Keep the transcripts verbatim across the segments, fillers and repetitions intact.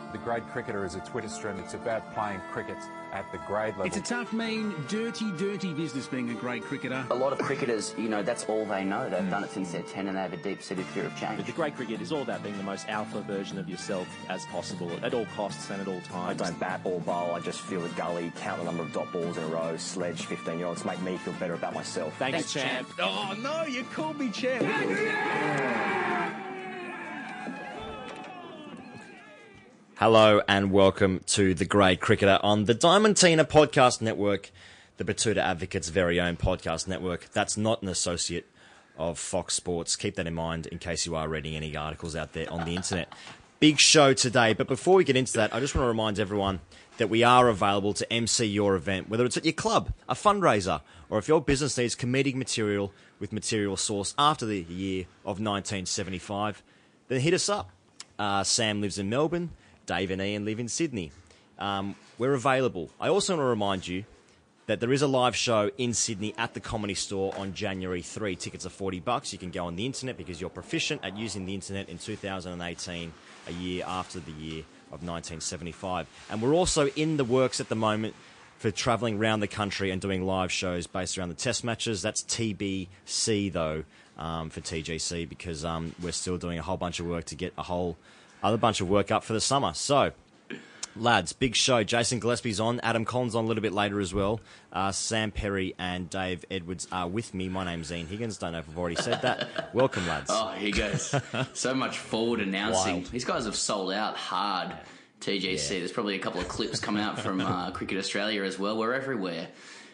The Grade Cricketer is a Twitter stream. It's about playing cricket at the grade level. It's a tough, mean, dirty, dirty business being a grade cricketer. A lot of cricketers, you know, that's all they know. They've mm. done it since they're ten and they have a deep-seated fear of change. But the grade cricket is all about being the most alpha version of yourself as possible at all costs and at all times. I don't bat or bowl. I just feel the gully, count the number of dot balls in a row, sledge fifteen-year-olds, make me feel better about myself. Thanks, Thanks champ. champ. Oh, no, you called me champ. Hello and welcome to The Grade Cricketer on the Diamantina Podcast Network, the Batuta Advocates' very own podcast network. That's not an associate of Fox Sports. Keep that in mind in case you are reading any articles out there on the internet. Big show today, but before we get into that, I just want to remind everyone that we are available to M C your event, whether it's at your club, a fundraiser, or if your business needs comedic material with material sourced after the year of nineteen seventy-five, then hit us up. Uh, Sam lives in Melbourne. Dave and Ian live in Sydney. Um, we're available. I also want to remind you that there is a live show in Sydney at the Comedy Store on January third. Tickets are forty bucks. You can go on the internet because you're proficient at using the internet in two thousand eighteen, a year after the year of nineteen seventy-five. And we're also in the works at the moment for travelling around the country and doing live shows based around the test matches. That's T B C, though, um, for T G C, because um, we're still doing a whole bunch of work to get a whole other bunch of work up for the summer. So, lads, big show. Jason Gillespie's on. Adam Collins on a little bit later as well. Uh, Sam Perry and Dave Edwards are with me. My name's Ian Higgins. Don't know if I've already said that. Welcome, lads. Oh, here goes. So much forward announcing. Wild. These guys have sold out hard, T G C. Yeah. There's probably a couple of clips coming out from uh, Cricket Australia as well. We're everywhere.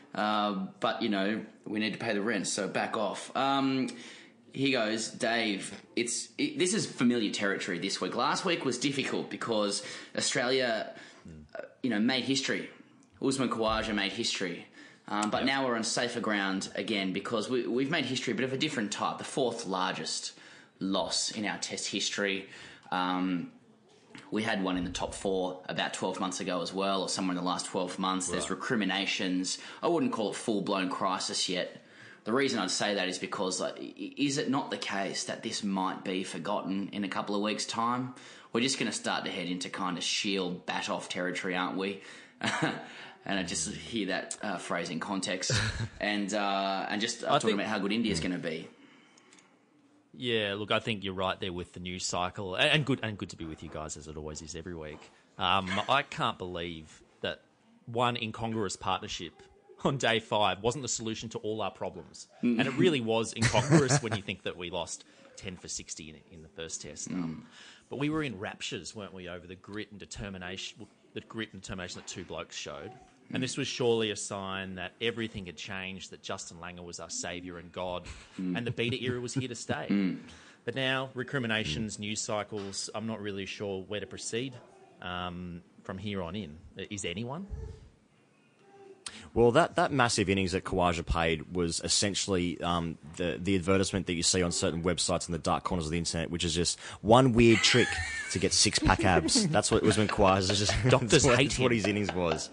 Uh, but, you know, we need to pay the rent, so back off. Um... Here goes, Dave. It's it, this is familiar territory this week. Last week was difficult because Australia, uh, you know, made history. Usman Khawaja made history, um, but yep. Now we're on safer ground again because we, we've made history, but of a different type. The fourth largest loss in our Test history. Um, we had one in the top four about twelve months ago as well, or somewhere in the last twelve months. Right. There's recriminations. I wouldn't call it full blown crisis yet. The reason I'd say that is because, like, is it not the case that this might be forgotten in a couple of weeks' time? We're just going to start to head into kind of shield bat-off territory, aren't we? And I just hear that uh, phrase in context. and uh, and just uh, talking think, about how good India's going to be. Yeah, look, I think you're right there with the news cycle. And, and good and good to be with you guys, as it always is every week. Um, I can't believe that one incongruous partnership on day five wasn't the solution to all our problems. Mm. And it really was incongruous when you think that we lost ten for sixty in, in the first test. Mm. Um, but we were in raptures, weren't we, over the grit and determination the grit and determination that two blokes showed. Mm. And this was surely a sign that everything had changed, that Justin Langer was our saviour and God, mm. and the beta era was here to stay. Mm. But now, recriminations, mm. news cycles, I'm not really sure where to proceed um, from here on in. Is anyone? Well, that, that massive innings that Khawaja played was essentially um, the the advertisement that you see on certain websites in the dark corners of the internet, which is just one weird trick to get six pack abs. That's what Usman Khawaja just. Doctors that's hate what, him. what his innings was.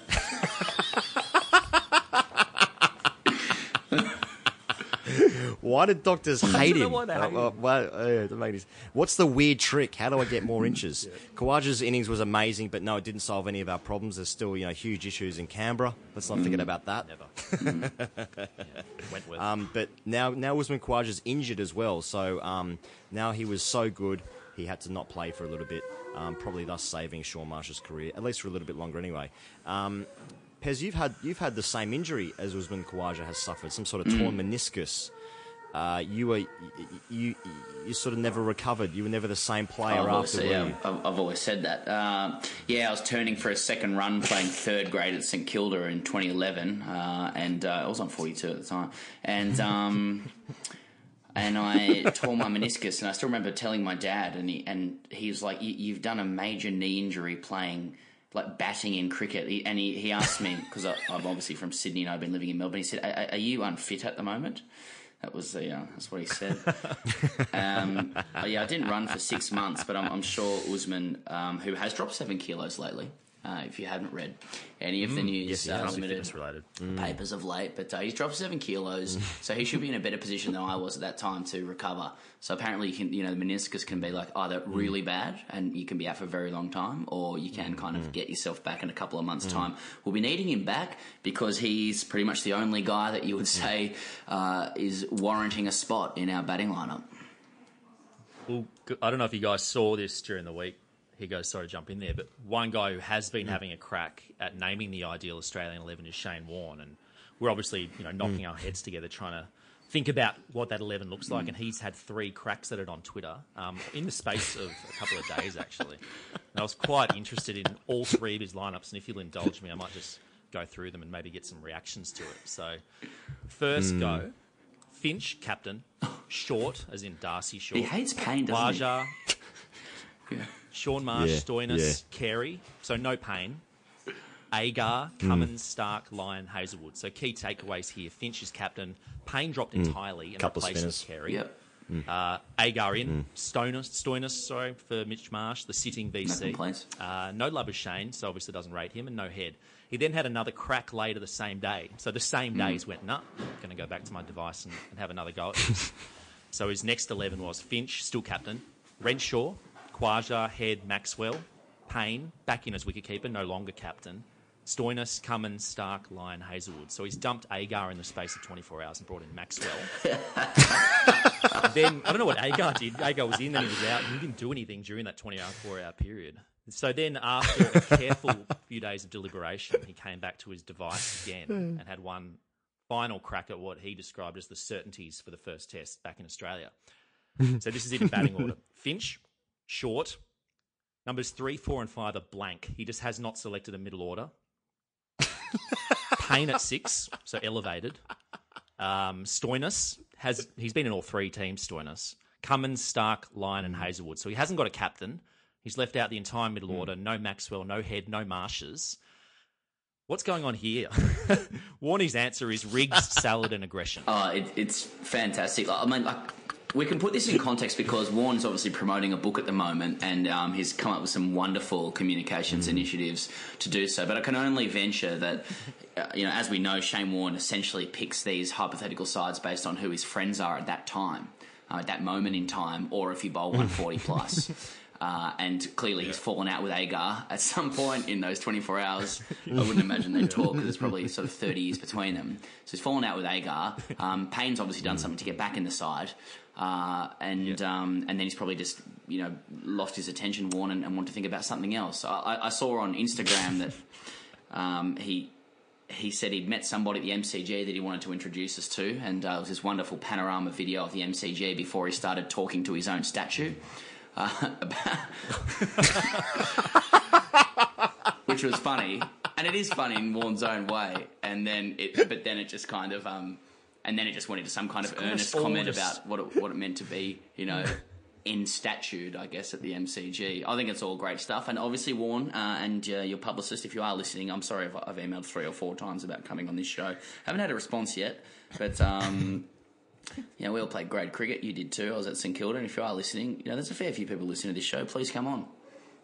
Why did doctors hate him? Why they hate uh, him. Well, uh, what's the weird trick? How do I get more inches? yeah. Khawaja's innings was amazing, but no, it didn't solve any of our problems. There's still, you know, huge issues in Canberra. Let's not mm. forget about that. Never. yeah. Wentworth. Um, but now, now Usman Khawaja's injured as well, so um, now he was so good, he had to not play for a little bit, um, probably thus saving Shaun Marsh's career, at least for a little bit longer anyway. Um, Pez, you've had you've had the same injury as Usman Khawaja has suffered, some sort of torn mm. meniscus. Uh, you were you, you you sort of never recovered. You were never the same player I've after. Always, yeah, I've, I've always said that. Uh, yeah, I was turning for a second run, playing third grade at St Kilda in twenty eleven, uh, and uh, I was on forty-two at the time, and um, and I tore my meniscus, and I still remember telling my dad, and he and he was like, "You've done a major knee injury playing." Like batting in cricket, he, and he, he asked me, because I'm obviously from Sydney and I've been living in Melbourne, he said, are, are you unfit at the moment? That was the, uh, that's what he said. um, yeah, I didn't run for six months, but I'm, I'm sure Usman, um, who has dropped seven kilos lately, Uh, if you hadn't read any of the Mm, news yes, uh, yes, limited fitness related. papers of late, but uh, he's dropped seven kilos, so he should be in a better position than I was at that time to recover. So apparently, you can, you know, the meniscus can be like either really bad and you can be out for a very long time, or you can kind of get yourself back in a couple of months' time. We'll be needing him back because he's pretty much the only guy that you would say uh, is warranting a spot in our batting lineup. Well, I don't know if you guys saw this during the week. He goes, sorry to jump in there, but one guy who has been having a crack at naming the ideal Australian eleven is Shane Warne, and we're obviously, you know, knocking mm. our heads together trying to think about what that eleven looks like, mm. and he's had three cracks at it on Twitter um, in the space of a couple of days, actually. And I was quite interested in all three of his lineups, and if you'll indulge me, I might just go through them and maybe get some reactions to it. So, first mm. go, Finch, captain, Short, as in Darcy Short. He hates pain, doesn't Quasar, he? Yeah. Shaun Marsh, yeah, Stoinis, yeah. Carey, so no Pain. Agar, Cummins, mm. Stark, Lyon, Hazelwood. So key takeaways here. Finch is captain. Payne dropped mm. entirely and Couple replaced with Carey. Yep. Mm. Uh, Agar in. Mm. Stoinis, Stoinis, sorry, for Mitch Marsh, the sitting V C. No uh, no Labuschagne, so obviously doesn't rate him, and no Head. He then had another crack later the same day. So the same day mm. he's went, nah, I'm going to go back to my device and, and have another go at this. So his next eleven was Finch, still captain. Renshaw, Quasar, Head, Maxwell. Payne, back in as wicketkeeper, no longer captain. Stoinis, Cummins, Stark, Lyon, Hazelwood. So he's dumped Agar in the space of twenty-four hours and brought in Maxwell. Then, I don't know what Agar did. Agar was in, then he was out, and he didn't do anything during that twenty-four hour period. So then, after a careful few days of deliberation, he came back to his device again and had one final crack at what he described as the certainties for the first test back in Australia. So this is it in batting order. Finch, Short. Numbers three, four, and five are blank. He just has not selected a middle order. Payne at six, so elevated. Um, Stoinis, has he's been in all three teams, Stoinis. Cummins, Stark, Lyon, and Hazelwood. So he hasn't got a captain. He's left out the entire middle mm. order. No Maxwell, no Head, no Marshes. What's going on here? Warnie's answer is rigs, salad, and aggression. Oh, it, it's fantastic. I mean, like, we can put this in context because Warne's obviously promoting a book at the moment, and um, he's come up with some wonderful communications mm. initiatives to do so. But I can only venture that, uh, you know, as we know, Shane Warne essentially picks these hypothetical sides based on who his friends are at that time, uh, at that moment in time, or if you bowl one forty plus. Uh, and clearly yeah. he's fallen out with Agar at some point in those twenty-four hours. I wouldn't imagine they'd talk because there's probably sort of thirty years between them. So he's fallen out with Agar. Um, Payne's obviously done something to get back in the side. Uh, and yeah. um, and then he's probably just, you know, lost his attention, Warne, and, and wanted to think about something else. I, I saw on Instagram that um, he... He said he'd met somebody at the M C G that he wanted to introduce us to, and uh, it was this wonderful panorama video of the M C G before he started talking to his own statue, uh, which was funny, and it is funny in Warne's own way. And then, it, but then it just kind of, um, and then it just went into some kind of it's earnest comment just... about what it, what it meant to be, you know. in statute, I guess, at the M C G. I think it's all great stuff. And obviously, Warne uh, and uh, your publicist, if you are listening, I'm sorry if I've emailed three or four times about coming on this show. Haven't had a response yet, but um, you know, we all played grade cricket. You did too. I was at St Kilda, and if you are listening, you know, there's a fair few people listening to this show. Please come on.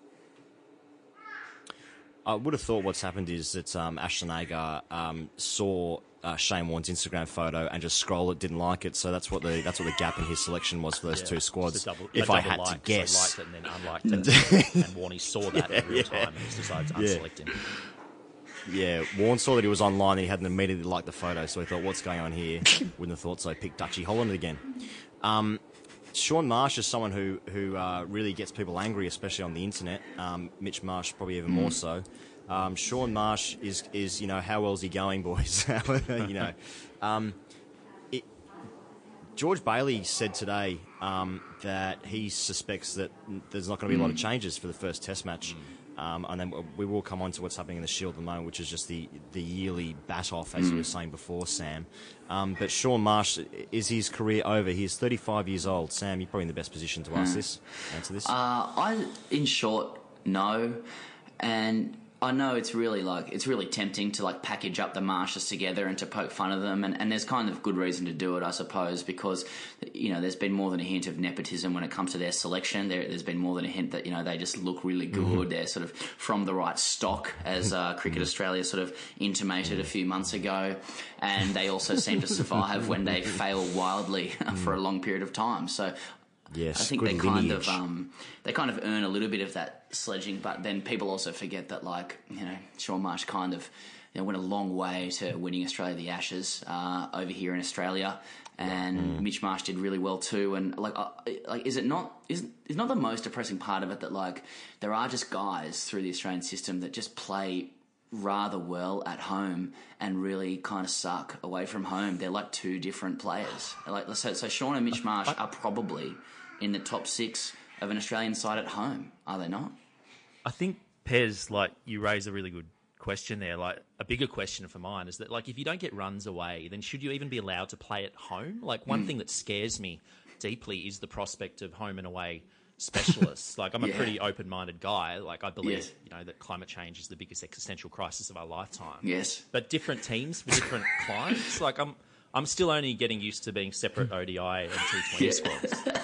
I would have thought what's happened is that um, Ashton Agar um, saw uh, Shane Warne's Instagram photo and just scrolled it, didn't like it. So that's what the that's what the gap in his selection was for those yeah, two squads. Double, if I had like, to guess, so liked it and then unliked it, and Warnie saw that yeah, in real yeah. time and just decided to yeah. unselect him. Yeah, Warne saw that he was online and he hadn't immediately liked the photo, so he thought, "What's going on here?" Wouldn't have thought so. Picked Dutchy Holland again. Um, Shaun Marsh is someone who who uh, really gets people angry, especially on the internet. Um, Mitch Marsh probably even mm. more so. Um, Shaun Marsh is, is, you know, how well's he going, boys? you know, um, it, George Bailey said today um, that he suspects that there's not going to be a lot of changes for the first Test match, um, and then we will come on to what's happening in the Shield at the moment, which is just the, the yearly bat-off, as you were saying before, Sam. Um, but Shaun Marsh, is his career over? He's thirty-five years old. Sam, you're probably in the best position to ask this, answer this. Uh, I, in short, no, and I know it's really like it's really tempting to like package up the Marshes together and to poke fun of them, and, and there's kind of good reason to do it, I suppose, because you know there's been more than a hint of nepotism when it comes to their selection. There, there's been more than a hint that you know they just look really good. Mm-hmm. They're sort of from the right stock, as uh, Cricket Australia sort of intimated a few months ago, and they also seem to survive when they fail wildly for a long period of time. So. Yes, I think good they kind lineage. of um, they kind of earn a little bit of that sledging, but then people also forget that, like, you know, Sean Marsh kind of you know, went a long way to winning Australia the Ashes uh, over here in Australia, and mm. Mitch Marsh did really well too. And like, uh, like, is it not is is not the most depressing part of it that like there are just guys through the Australian system that just play rather well at home and really kind of suck away from home? They're like two different players. Like so, so Sean and Mitch Marsh are probably in the top six of an Australian side at home, are they not? I think, Pez, like, you raise a really good question there. Like, a bigger question for mine is that, like, if you don't get runs away, then should you even be allowed to play at home? Like, one mm. thing that scares me deeply is the prospect of home and away specialists. Like, I'm a yeah. pretty open-minded guy. Like, I believe, yes. you know, that climate change is the biggest existential crisis of our lifetime. Yes. But different teams for different clients. Like, I'm... I'm still only getting used to being separate O D I and T twenty yeah. squads.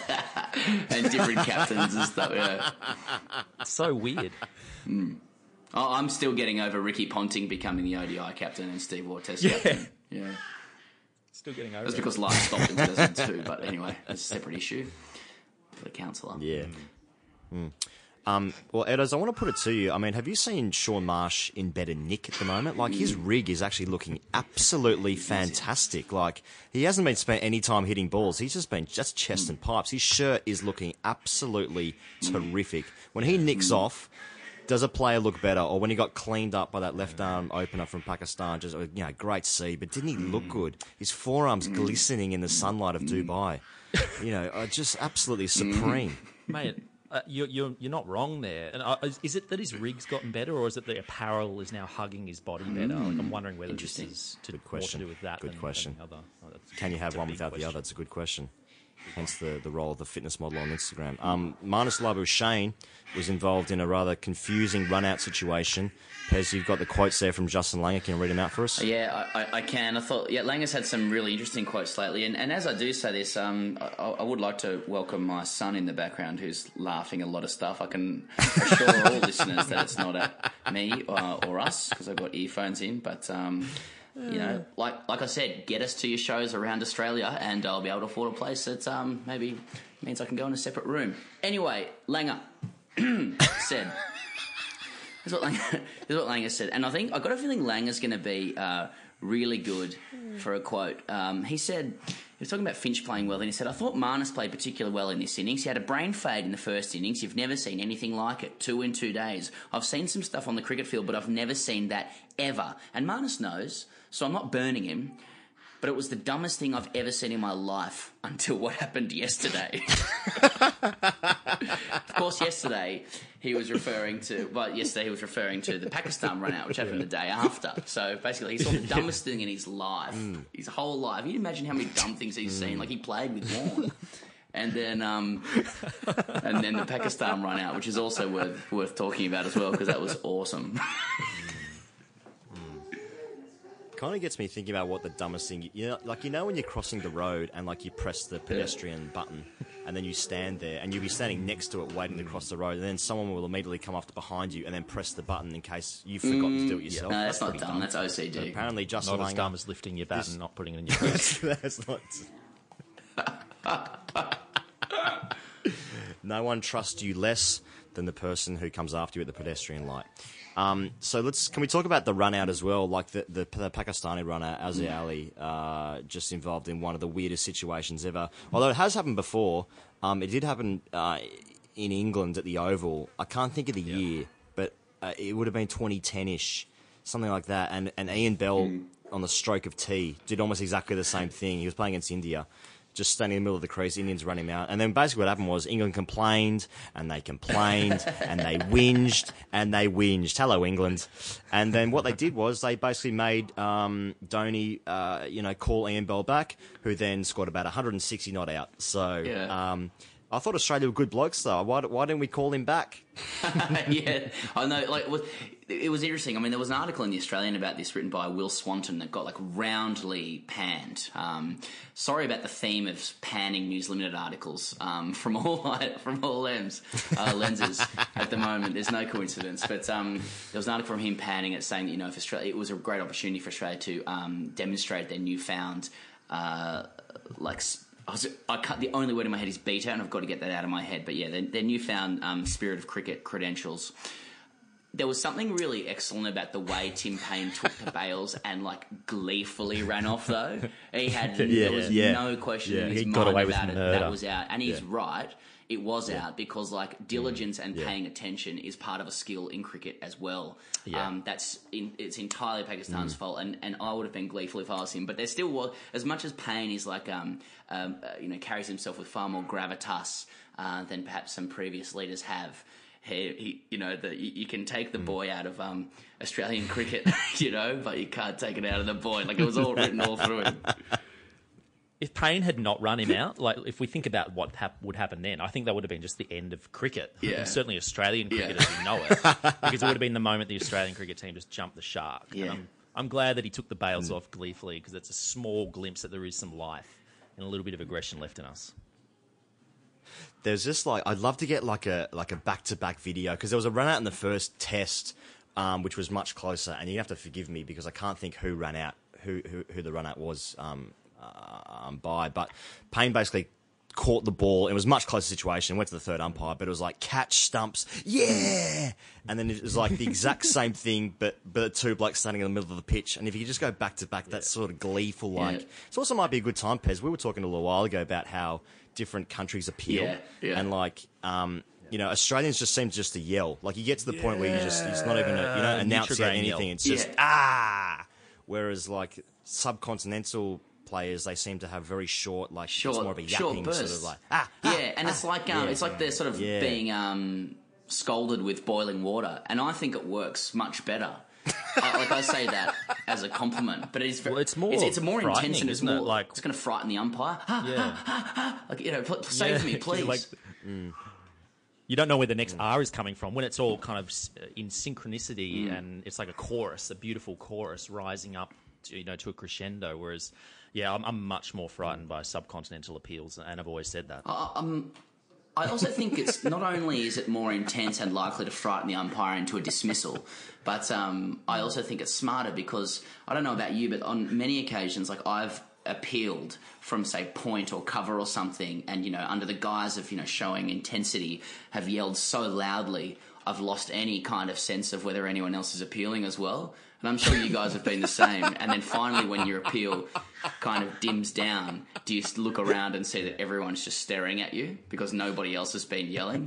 And different captains and stuff, yeah. It's so weird. Mm. Oh, I'm still getting over Ricky Ponting becoming the O D I captain and Steve Waugh Test yeah. captain. Yeah. Still getting over That's it. because life stopped in two thousand two, but anyway, it's a separate issue for the councillor. Yeah. Mm. Um, well, Edos, I want to put it to you. I mean, have you seen Sean Marsh in better nick at the moment? Like, his rig is actually looking absolutely fantastic. Like, he hasn't been spent any time hitting balls. He's just been just chest and pipes. His shirt is looking absolutely terrific. When he nicks off, does a player look better? Or when he got cleaned up by that left arm opener from Pakistan, just, you know, great to see. But didn't he look good? His forearms glistening in the sunlight of Dubai. You know, uh, just absolutely supreme. Mate. Uh, you're, you're you're not wrong there. And uh, is, is it that his rig's gotten better, or is it the apparel is now hugging his body better? Like, I'm wondering whether this is to, good question. more to do with that. Good than, question. Than the other. Oh, Can you have one without question. the other? It's a good question. Hence the, the role of the fitness model on Instagram. Um, Marnus Labuschagne was involved in a rather confusing run-out situation. Pez, you've got the quotes there from Justin Langer. Can you read them out for us? Yeah, I, I can. I thought, yeah, Langer's had some really interesting quotes lately. And, and as I do say this, um, I, I would like to welcome my son in the background who's laughing a lot of stuff. I can assure all listeners that it's not at me or, or us because I've got earphones in. But, um, you know, like like I said, get us to your shows around Australia and I'll be able to afford a place that um, maybe means I can go in a separate room. Anyway, Langer said... This is, what Langer, this is what Langer said. And I think, I've got a feeling Langer's going to be uh, really good for a quote. Um, he said, he was talking about Finch playing well, and he said, I thought Marnus played particularly well in this innings. He had a brain fade in the first innings. You've never seen anything like it. Two in two days. I've seen some stuff on the cricket field, but I've never seen that ever. And Marnus knows, so I'm not burning him. But it was the dumbest thing I've ever seen in my life until what happened yesterday. Of course, yesterday he was referring to, well, yesterday he was referring to the Pakistan run out, which happened the day after. So basically, he saw the dumbest thing in his life, mm. his whole life. You can imagine how many dumb things he's seen. Like, he played with Warne. And then, um, and then the Pakistan run out, which is also worth worth talking about as well, because that was awesome. Kind of gets me thinking about what the dumbest thing, you know, like, you know, when you're crossing the road and like you press the pedestrian yeah. button and then you stand there and you'll be standing next to it waiting to cross the road, and then someone will immediately come up behind you and then press the button in case you've forgotten mm, to do it yourself. No, that's, that's not dumb. dumb. That's O C D. But apparently, just not Langer, as dumb as lifting your bat this, and not putting it in your purse. That's not. No one trusts you less than the person who comes after you at the pedestrian light. Um, so let's can we talk about the run out as well? Like the the, the Pakistani runner Azhar Ali, uh, just involved in one of the weirdest situations ever. Although it has happened before, um, it did happen uh, in England at the Oval. I can't think of the yep. year, but uh, it would have been twenty ten-ish, something like that. And and Ian Bell mm. on the stroke of tee did almost exactly the same thing. He was playing against India. Just standing in the middle of the crease, Indians run him out. And then basically what happened was England complained, and they complained, and they whinged, and they whinged. Hello, England. And then what they did was they basically made um, Dhoni, uh, you know, call Ian Bell back, who then scored about one hundred sixty not out. So yeah. um, I thought Australia were good blokes, though. Why, why didn't we call him back? Yeah, I know. Like, it was, it was interesting. I mean, there was an article in the Australian about this written by Will Swanton that got like roundly panned. Um, sorry about the theme of panning News Limited articles um, from all from all lens, uh, lenses at the moment. There's no coincidence, but um, there was an article from him panning it, saying that, you know, if Australia, it was a great opportunity for Australia to um, demonstrate their newfound uh, like. I, was, I cut, the only word in my head is beta, and I've got to get that out of my head. But yeah, their, their newfound um, spirit of cricket credentials. There was something really excellent about the way Tim Payne took the bails and like gleefully ran off. Though he had, yeah, there was yeah. no question yeah, in his he mind got away about with it. murder. That was out, and he's yeah. right. It was yeah. out because like diligence and yeah. paying attention is part of a skill in cricket as well. Yeah. Um, that's in, it's entirely Pakistan's mm. fault, and, and I would have been gleeful if I was him. But there still was, as much as Payne is like um, um uh, you know, carries himself with far more gravitas uh, than perhaps some previous leaders have. He, he you know, the, you, you can take the mm. boy out of um, Australian cricket, you know, but you can't take it out of the boy. Like, it was all written all through him. If Payne had not run him out, like if we think about what hap- would happen then, I think that would have been just the end of cricket. Yeah. And certainly Australian cricket yeah. as we know it, because it would have been the moment the Australian cricket team just jumped the shark. Yeah. And I'm, I'm glad that he took the bails mm. off gleefully, because it's a small glimpse that there is some life and a little bit of aggression left in us. There's just like, I'd love to get like a like a back to back video, because there was a run out in the first test, um, which was much closer, and you have to forgive me because I can't think who ran out, who who, who the run out was. Um, Uh, um, by, but Payne basically caught the ball. It was a much closer situation. Went to the third umpire, but it was like catch stumps, yeah. And then it was like the exact same thing, but but two blokes standing in the middle of the pitch. And if you could just go back to back, that's sort of gleeful. Like yeah. it also might be a good time, Pez. We were talking a little while ago about how different countries appeal, yeah, yeah. and like. Um, you know, Australians just seem just to yell. Like you get to the yeah. point where you just it's not even a, you don't announce yet anything. Yell. It's just yeah. ah. Whereas like subcontinental players, they seem to have very short, like short, it's more of a yapping sort of like ah, yeah, ah, and ah, it's like um, yeah. it's like they're sort of yeah. being um, scolded with boiling water, and I think it works much better. I, like I say that as a compliment, but it's very, well, it's more it's, it's a more intense and it's more it? Like it's going to frighten the umpire. Yeah. Like, you know, save yeah. me, please. Like, mm. You don't know where the next R is coming from when it's all kind of in synchronicity mm. and it's like a chorus, a beautiful chorus rising up, to, you know, to a crescendo. Whereas, yeah, I'm, I'm much more frightened by subcontinental appeals, and I've always said that. Uh, um, I also think it's not only is it more intense and likely to frighten the umpire into a dismissal, but um, I also think it's smarter because I don't know about you, but on many occasions, like I've appealed from say point or cover or something, and you know, under the guise of you know showing intensity, have yelled so loudly I've lost any kind of sense of whether anyone else is appealing as well. And I'm sure you guys have been the same. And then finally, when your appeal kind of dims down, do you look around and see that everyone's just staring at you because nobody else has been yelling?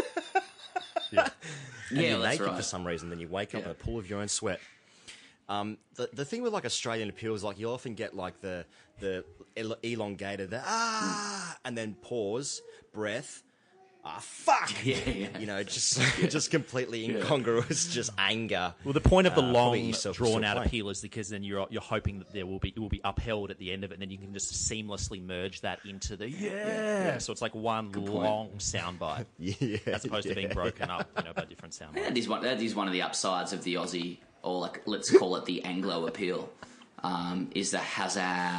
Yeah, and yeah, you're that's naked right. for some reason. Then you wake up Yeah. in a pool of your own sweat. Um, the the thing with like Australian appeals, like you often get like the the el- elongated, the ah, and then pause, breath. Ah, fuck! Yeah, yeah. You know, just just completely incongruous, just anger. Well, the point of the Uh, long, probably yourself drawn still out playing. appeal is because then you're you're hoping that there will be it will be upheld at the end of it, and then you can just seamlessly merge that into the yeah. Yeah. So it's like one point. long soundbite, Yeah, as opposed yeah. to being broken up, you know, by different sound bites. That is one. That is one of the upsides of the Aussie, or like let's call it the Anglo appeal. Um, is the Hazza?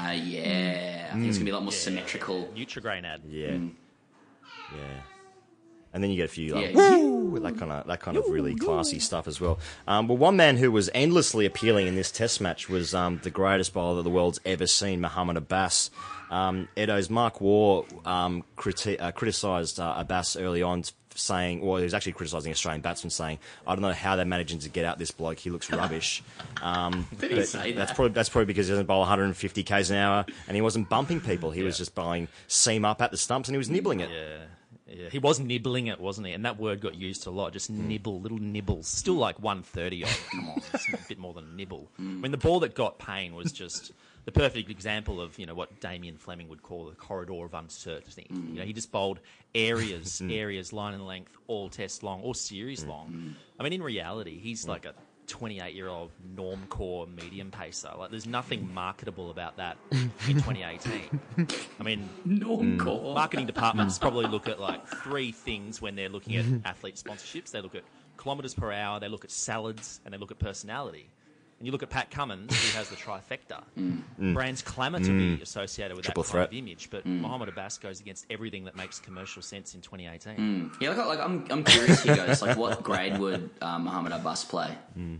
Yeah, I think it's gonna be a lot more symmetrical. Nutrigrain ad. Yeah, Mm. yeah. And then you get a few like Yeah. woo, that kind of that kind of really classy stuff as well. Um, well, one man who was endlessly appealing in this Test match was um, the greatest bowler that the world's ever seen, Mohammad Abbas. Um, Edo's Mark Waugh um, criti- uh, criticised uh, Abbas early on, saying, well, he was actually criticising Australian batsmen, saying, "I don't know how they're managing to get out this bloke. He looks rubbish." Um, Did he but say that's that? probably that's probably because he doesn't bowl one hundred fifty k's an hour, and he wasn't bumping people. He was just bowling seam up at the stumps, and he was nibbling it. Yeah. Yeah, he was nibbling it, wasn't he? And that word got used a lot. Just nibble, little nibbles. Still like one thirty off. Come on, it's a bit more than a nibble. I mean, the ball that got Payne was just the perfect example of, you know, what Damien Fleming would call the corridor of uncertainty. You know, he just bowled areas, areas, line and length, all test long, all series long. I mean, in reality, he's like a twenty-eight-year-old norm-core medium pacer. Like, there's nothing marketable about that in twenty eighteen. I mean, Norm-core. marketing departments probably look at, like, three things when they're looking at athlete sponsorships. They look at kilometres per hour, they look at salads, and they look at personality. And you look at Pat Cummins, who has the trifecta. Mm. Brands clamour to mm. be associated with Triple that threat. kind of image, but mm. Mohamed Abbas goes against everything that makes commercial sense in twenty eighteen. Mm. Yeah, like, like I'm, I'm curious here, guys. Like, what grade would uh, Mohamed Abbas play? Mm.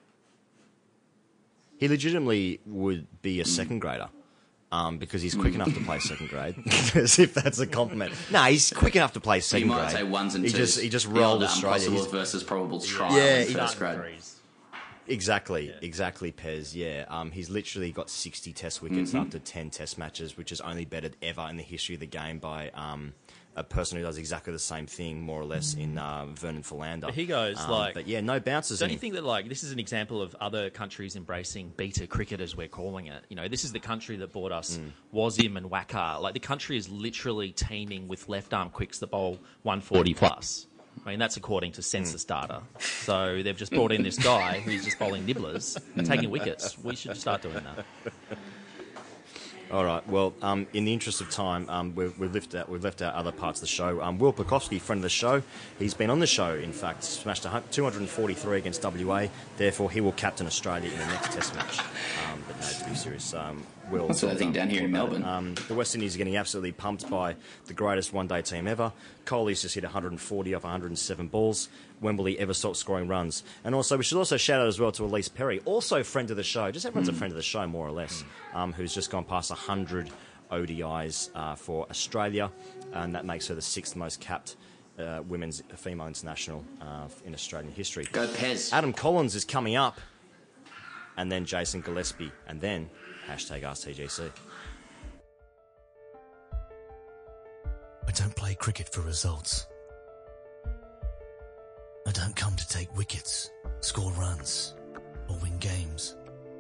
He legitimately would be a mm. second grader. Um, because he's quick mm. enough to play second grade. As if that's a compliment. No, he's quick enough to play second grade. You might grade. say ones and he twos. Just, he just rolled the Australia. Impossibles versus probable trial yeah, in he first grade. Threes. Exactly, yeah. exactly, Pez, yeah. Um, he's literally got sixty test wickets mm-hmm. after ten test matches, which is only bettered ever in the history of the game by um, a person who does exactly the same thing, more or less, in uh, Vernon Philander. But he goes, um, like... But yeah, no bounces Don't in. you think that, like, this is an example of other countries embracing beta cricket, as we're calling it? You know, this is the country that bought us mm. Wasim and Waqar. Like, the country is literally teeming with left-arm quicks that bowl one forty plus. I mean, that's according to census data. So they've just brought in this guy who's just bowling nibblers and taking wickets. We should start doing that. All right. Well, um, in the interest of time, um, we've, we've, left out, we've left out other parts of the show. Um, Will Pukowski, friend of the show, he's been on the show, in fact, smashed two hundred forty-three against W A. Therefore, he will captain Australia in the next Test match. Um, but no, to be serious, um, Will... That's what I think down here in Melbourne. Um, the West Indies are getting absolutely pumped by the greatest one-day team ever. Kohli's just hit one hundred forty off one hundred seven balls. Wembley ever stopped scoring runs. And also, we should also shout out as well to Elise Perry, also friend of the show. Just everyone's mm. a friend of the show, more or less, mm. um, who's just gone past one hundred O D Is uh, for Australia, and that makes her the sixth most capped uh, women's female international uh, in Australian history. Go Pez. Adam Collins is coming up, and then Jason Gillespie, and then hashtag Ask T G C. I don't play cricket for results. I don't come to take wickets, score runs, or win games.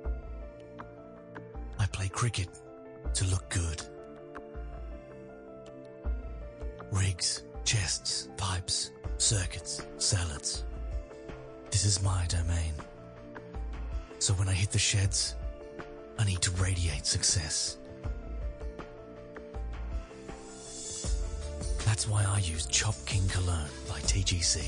I play cricket to look good. Rigs, chests, pipes, circuits, salads. This is my domain. So when I hit the sheds, I need to radiate success. That's why I use Chop King Cologne by T G C.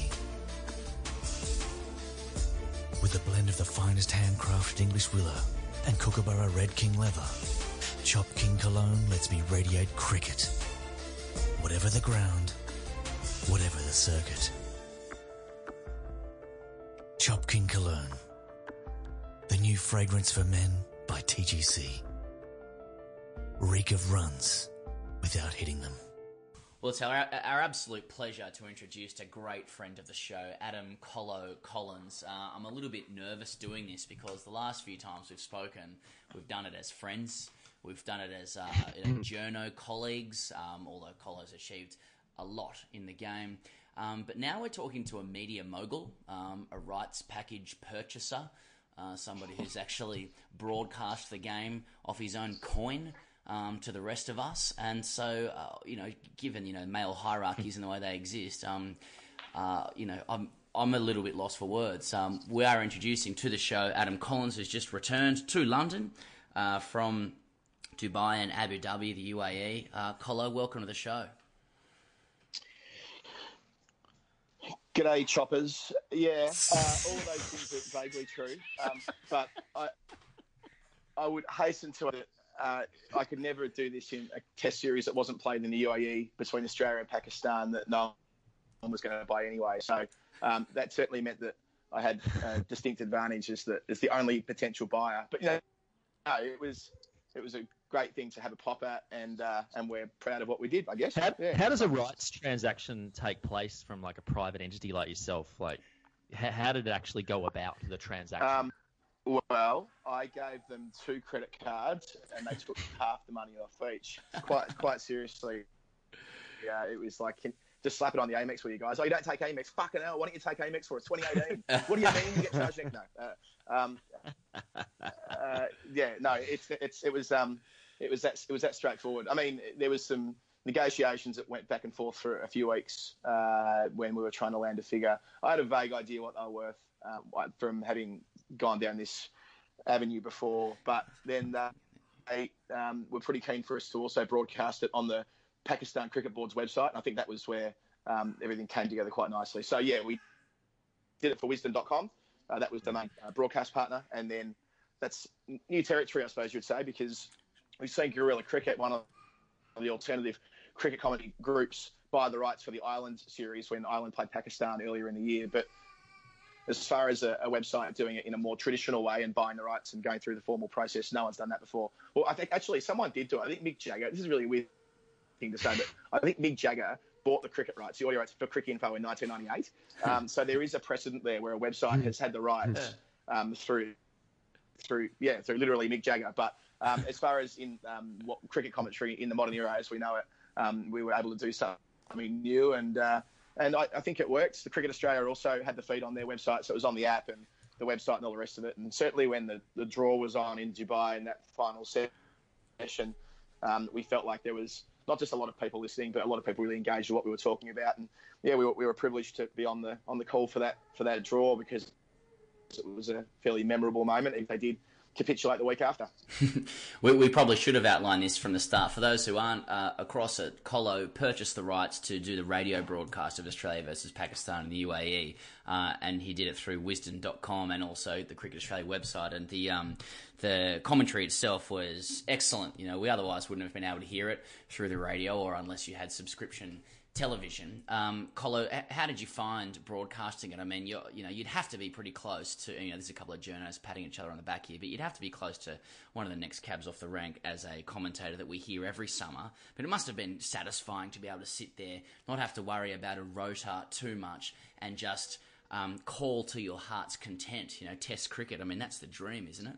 With a blend of the finest handcrafted English willow and Kookaburra Red King leather, Chop King Cologne lets me radiate cricket. Whatever the ground, whatever the circuit. Chop King Cologne, the new fragrance for men by T G C. Reek of runs without hitting them. Well, it's our, our absolute pleasure to introduce a great friend of the show, Adam Colo Collins. Uh, I'm a little bit nervous doing this because the last few times we've spoken, we've done it as friends. We've done it as uh, you know, journo colleagues, um, although Colo's achieved a lot in the game. Um, but now we're talking to a media mogul, um, a rights package purchaser, uh, somebody who's actually broadcast the game off his own coin. Um, to the rest of us, and so uh, you know, given you know male hierarchies and the way they exist, um, uh, you know, I'm I'm a little bit lost for words. Um, we are introducing to the show Adam Collins, who's just returned to London uh, from Dubai and Abu Dhabi, the U A E. Uh, Colo, welcome to the show. G'day, choppers. Yeah, uh, all of those things are vaguely true, um, but I I would hasten to it. Uh, I could never do this in a test series that wasn't played in the U A E between Australia and Pakistan that no one was going to buy anyway. So um, that certainly meant that I had a distinct advantage as the, as the only potential buyer. But, you know, no, it was it was a great thing to have a pop at, and uh, and we're proud of what we did, I guess. How, yeah. how does a rights transaction take place from, like, a private entity like yourself? Like, how, how did it actually go about, the transaction? Um, Well, I gave them two credit cards, and they took half the money off each. Quite, quite seriously. Yeah, it was like, can, just slap it on the Amex for you guys. Oh, you don't take Amex? Fucking hell! Why don't you take Amex for it? It's twenty eighteen. What do you mean you get charged next? No. Uh, um, uh, yeah, no. It's it's it was um it was that it was that straightforward. I mean, there was some negotiations that went back and forth for a few weeks uh, when we were trying to land a figure. I had a vague idea what they were worth um, from having gone down this avenue before, but then uh, they um, were pretty keen for us to also broadcast it on the Pakistan Cricket Board's website. And I think that was where um, everything came together quite nicely. So, yeah, we did it for wisden dot com. Uh, that was the main uh, broadcast partner. And then that's new territory, I suppose you would say, because we've seen Guerrilla Cricket, one of the alternative cricket comedy groups, buy the rights for the Ireland series when Ireland played Pakistan earlier in the year. But as far as a, a website doing it in a more traditional way and buying the rights and going through the formal process, no one's done that before. Well, I think actually someone did do it. I think Mick Jagger, this is a really weird thing to say, but I think Mick Jagger bought the cricket rights, the audio rights for Cricket Info in nineteen ninety-eight. Um, so there is a precedent there where a website has had the rights um, through, through yeah, through literally Mick Jagger. But um, as far as in um, what cricket commentary in the modern era as we know it, um, we were able to do something new, and uh, and I, I think it works. The Cricket Australia also had the feed on their website, so it was on the app and the website and all the rest of it. And certainly when the, the draw was on in Dubai in that final session, um, we felt like there was not just a lot of people listening, but a lot of people really engaged with what we were talking about. And yeah, we were, we were privileged to be on the on the call for that for that draw because it was a fairly memorable moment. If they did capitulate the week after. we, we probably should have outlined this from the start. For those who aren't uh, across it, Colo purchased the rights to do the radio broadcast of Australia versus Pakistan in the U A E, uh, and he did it through wisden dot com and also the Cricket Australia website. And the um, the commentary itself was excellent. You know, we otherwise wouldn't have been able to hear it through the radio or unless you had subscription television. Um, Colo, how did you find broadcasting it? I mean, you're, you know, you'd have to be pretty close to, you know, there's a couple of journos patting each other on the back here, but you'd have to be close to one of the next cabs off the rank as a commentator that we hear every summer. But it must have been satisfying to be able to sit there, not have to worry about a rota too much, and just um, call to your heart's content, you know, test cricket. I mean, that's the dream, isn't it?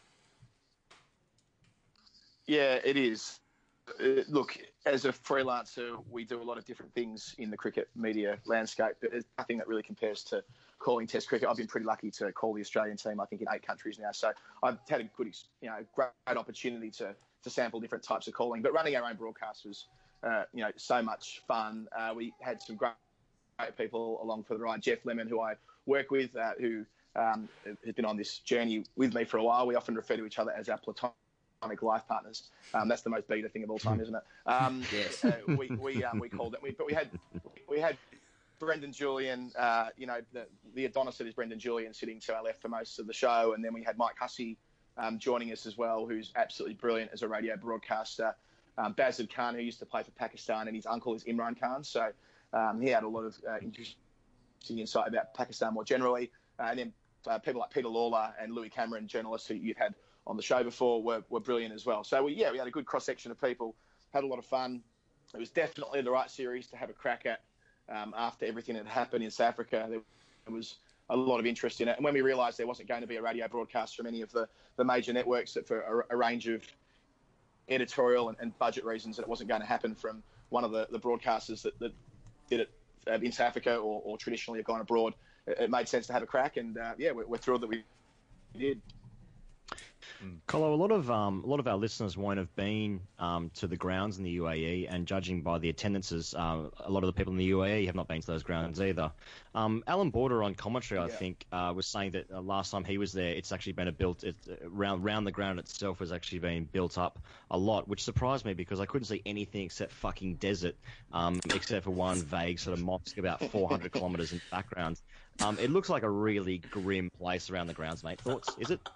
Yeah, it is. Uh, look, as a freelancer, we do a lot of different things in the cricket media landscape, but there's nothing that really compares to calling Test cricket. I've been pretty lucky to call the Australian team, I think, in eight countries now. So I've had a good, you know, great opportunity to to sample different types of calling. But running our own broadcast was, uh, you know, so much fun. Uh, we had some great, great people along for the ride. Jeff Lemon, who I work with, uh, who um, has been on this journey with me for a while. We often refer to each other as our platonic life partners. Um, that's the most beta thing of all time, isn't it? Um, yes. Uh, we we um, we called it. We, but we had we had Brendan Julian. Uh, you know, the, the Adonis that is Brendan Julian sitting to our left for most of the show, and then we had Mike Hussey um, joining us as well, who's absolutely brilliant as a radio broadcaster. Um, Bazid Khan, who used to play for Pakistan, and his uncle is Imran Khan, so um, he had a lot of uh, interesting insight about Pakistan more generally. Uh, and then uh, people like Peter Lawler and Louis Cameron, journalists who you've had on the show before, were, were brilliant as well. So, we, yeah, we had a good cross-section of people, had a lot of fun. It was definitely the right series to have a crack at um, after everything that happened in South Africa. There, there was a lot of interest in it. And when we realised there wasn't going to be a radio broadcast from any of the, the major networks, that for a, a range of editorial and, and budget reasons, that it wasn't going to happen from one of the, the broadcasters that, that did it uh, in South Africa or, or traditionally have gone abroad, it, it made sense to have a crack. And, uh, yeah, we're, we're thrilled that we did. Colo, a lot of um, a lot of our listeners won't have been um, to the grounds in the U A E, and judging by the attendances, uh, a lot of the people in the U A E have not been to those grounds either. Um, Alan Border on commentary, I yeah. think, uh, was saying that uh, last time he was there, it's actually been a built it, uh, round round the ground itself has actually been built up a lot, which surprised me because I couldn't see anything except fucking desert, um, except for one vague sort of mosque about four hundred kilometres in the background. Um, it looks like a really grim place around the grounds, mate. Thoughts? Is it?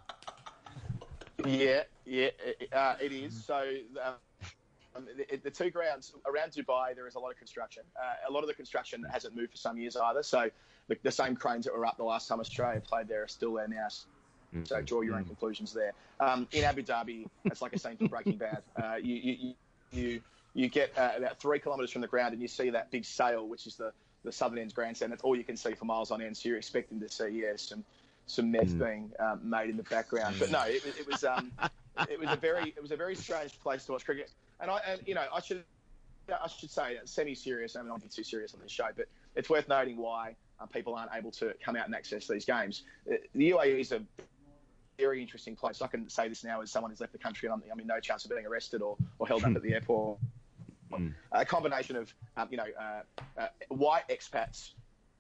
Yeah, yeah, uh, it is. So um, the, the two grounds around Dubai, there is a lot of construction. Uh, a lot of the construction hasn't moved for some years either. So the, the same cranes that were up the last time Australia played there are still there now. So draw your own conclusions there. Um, in Abu Dhabi, it's like a scene from Breaking Bad. Uh, you, you you you get uh, about three kilometres from the ground and you see that big sail, which is the, the Southern End's grandstand. That's all you can see for miles on end. So you're expecting to see, yeah, some some meth mm. being um, made in the background. But no, it, it was um, it was a very it was a very strange place to watch cricket. And I and you know I should I should say semi-serious. I mean, I'm not too serious on this show, but it's worth noting why uh, people aren't able to come out and access these games. Uh, the U A E is a very interesting place. I can say this now as someone who's left the country and I'm, I'm in no chance of being arrested or, or held up at the airport. Mm. A combination of um, you know uh, uh, white expats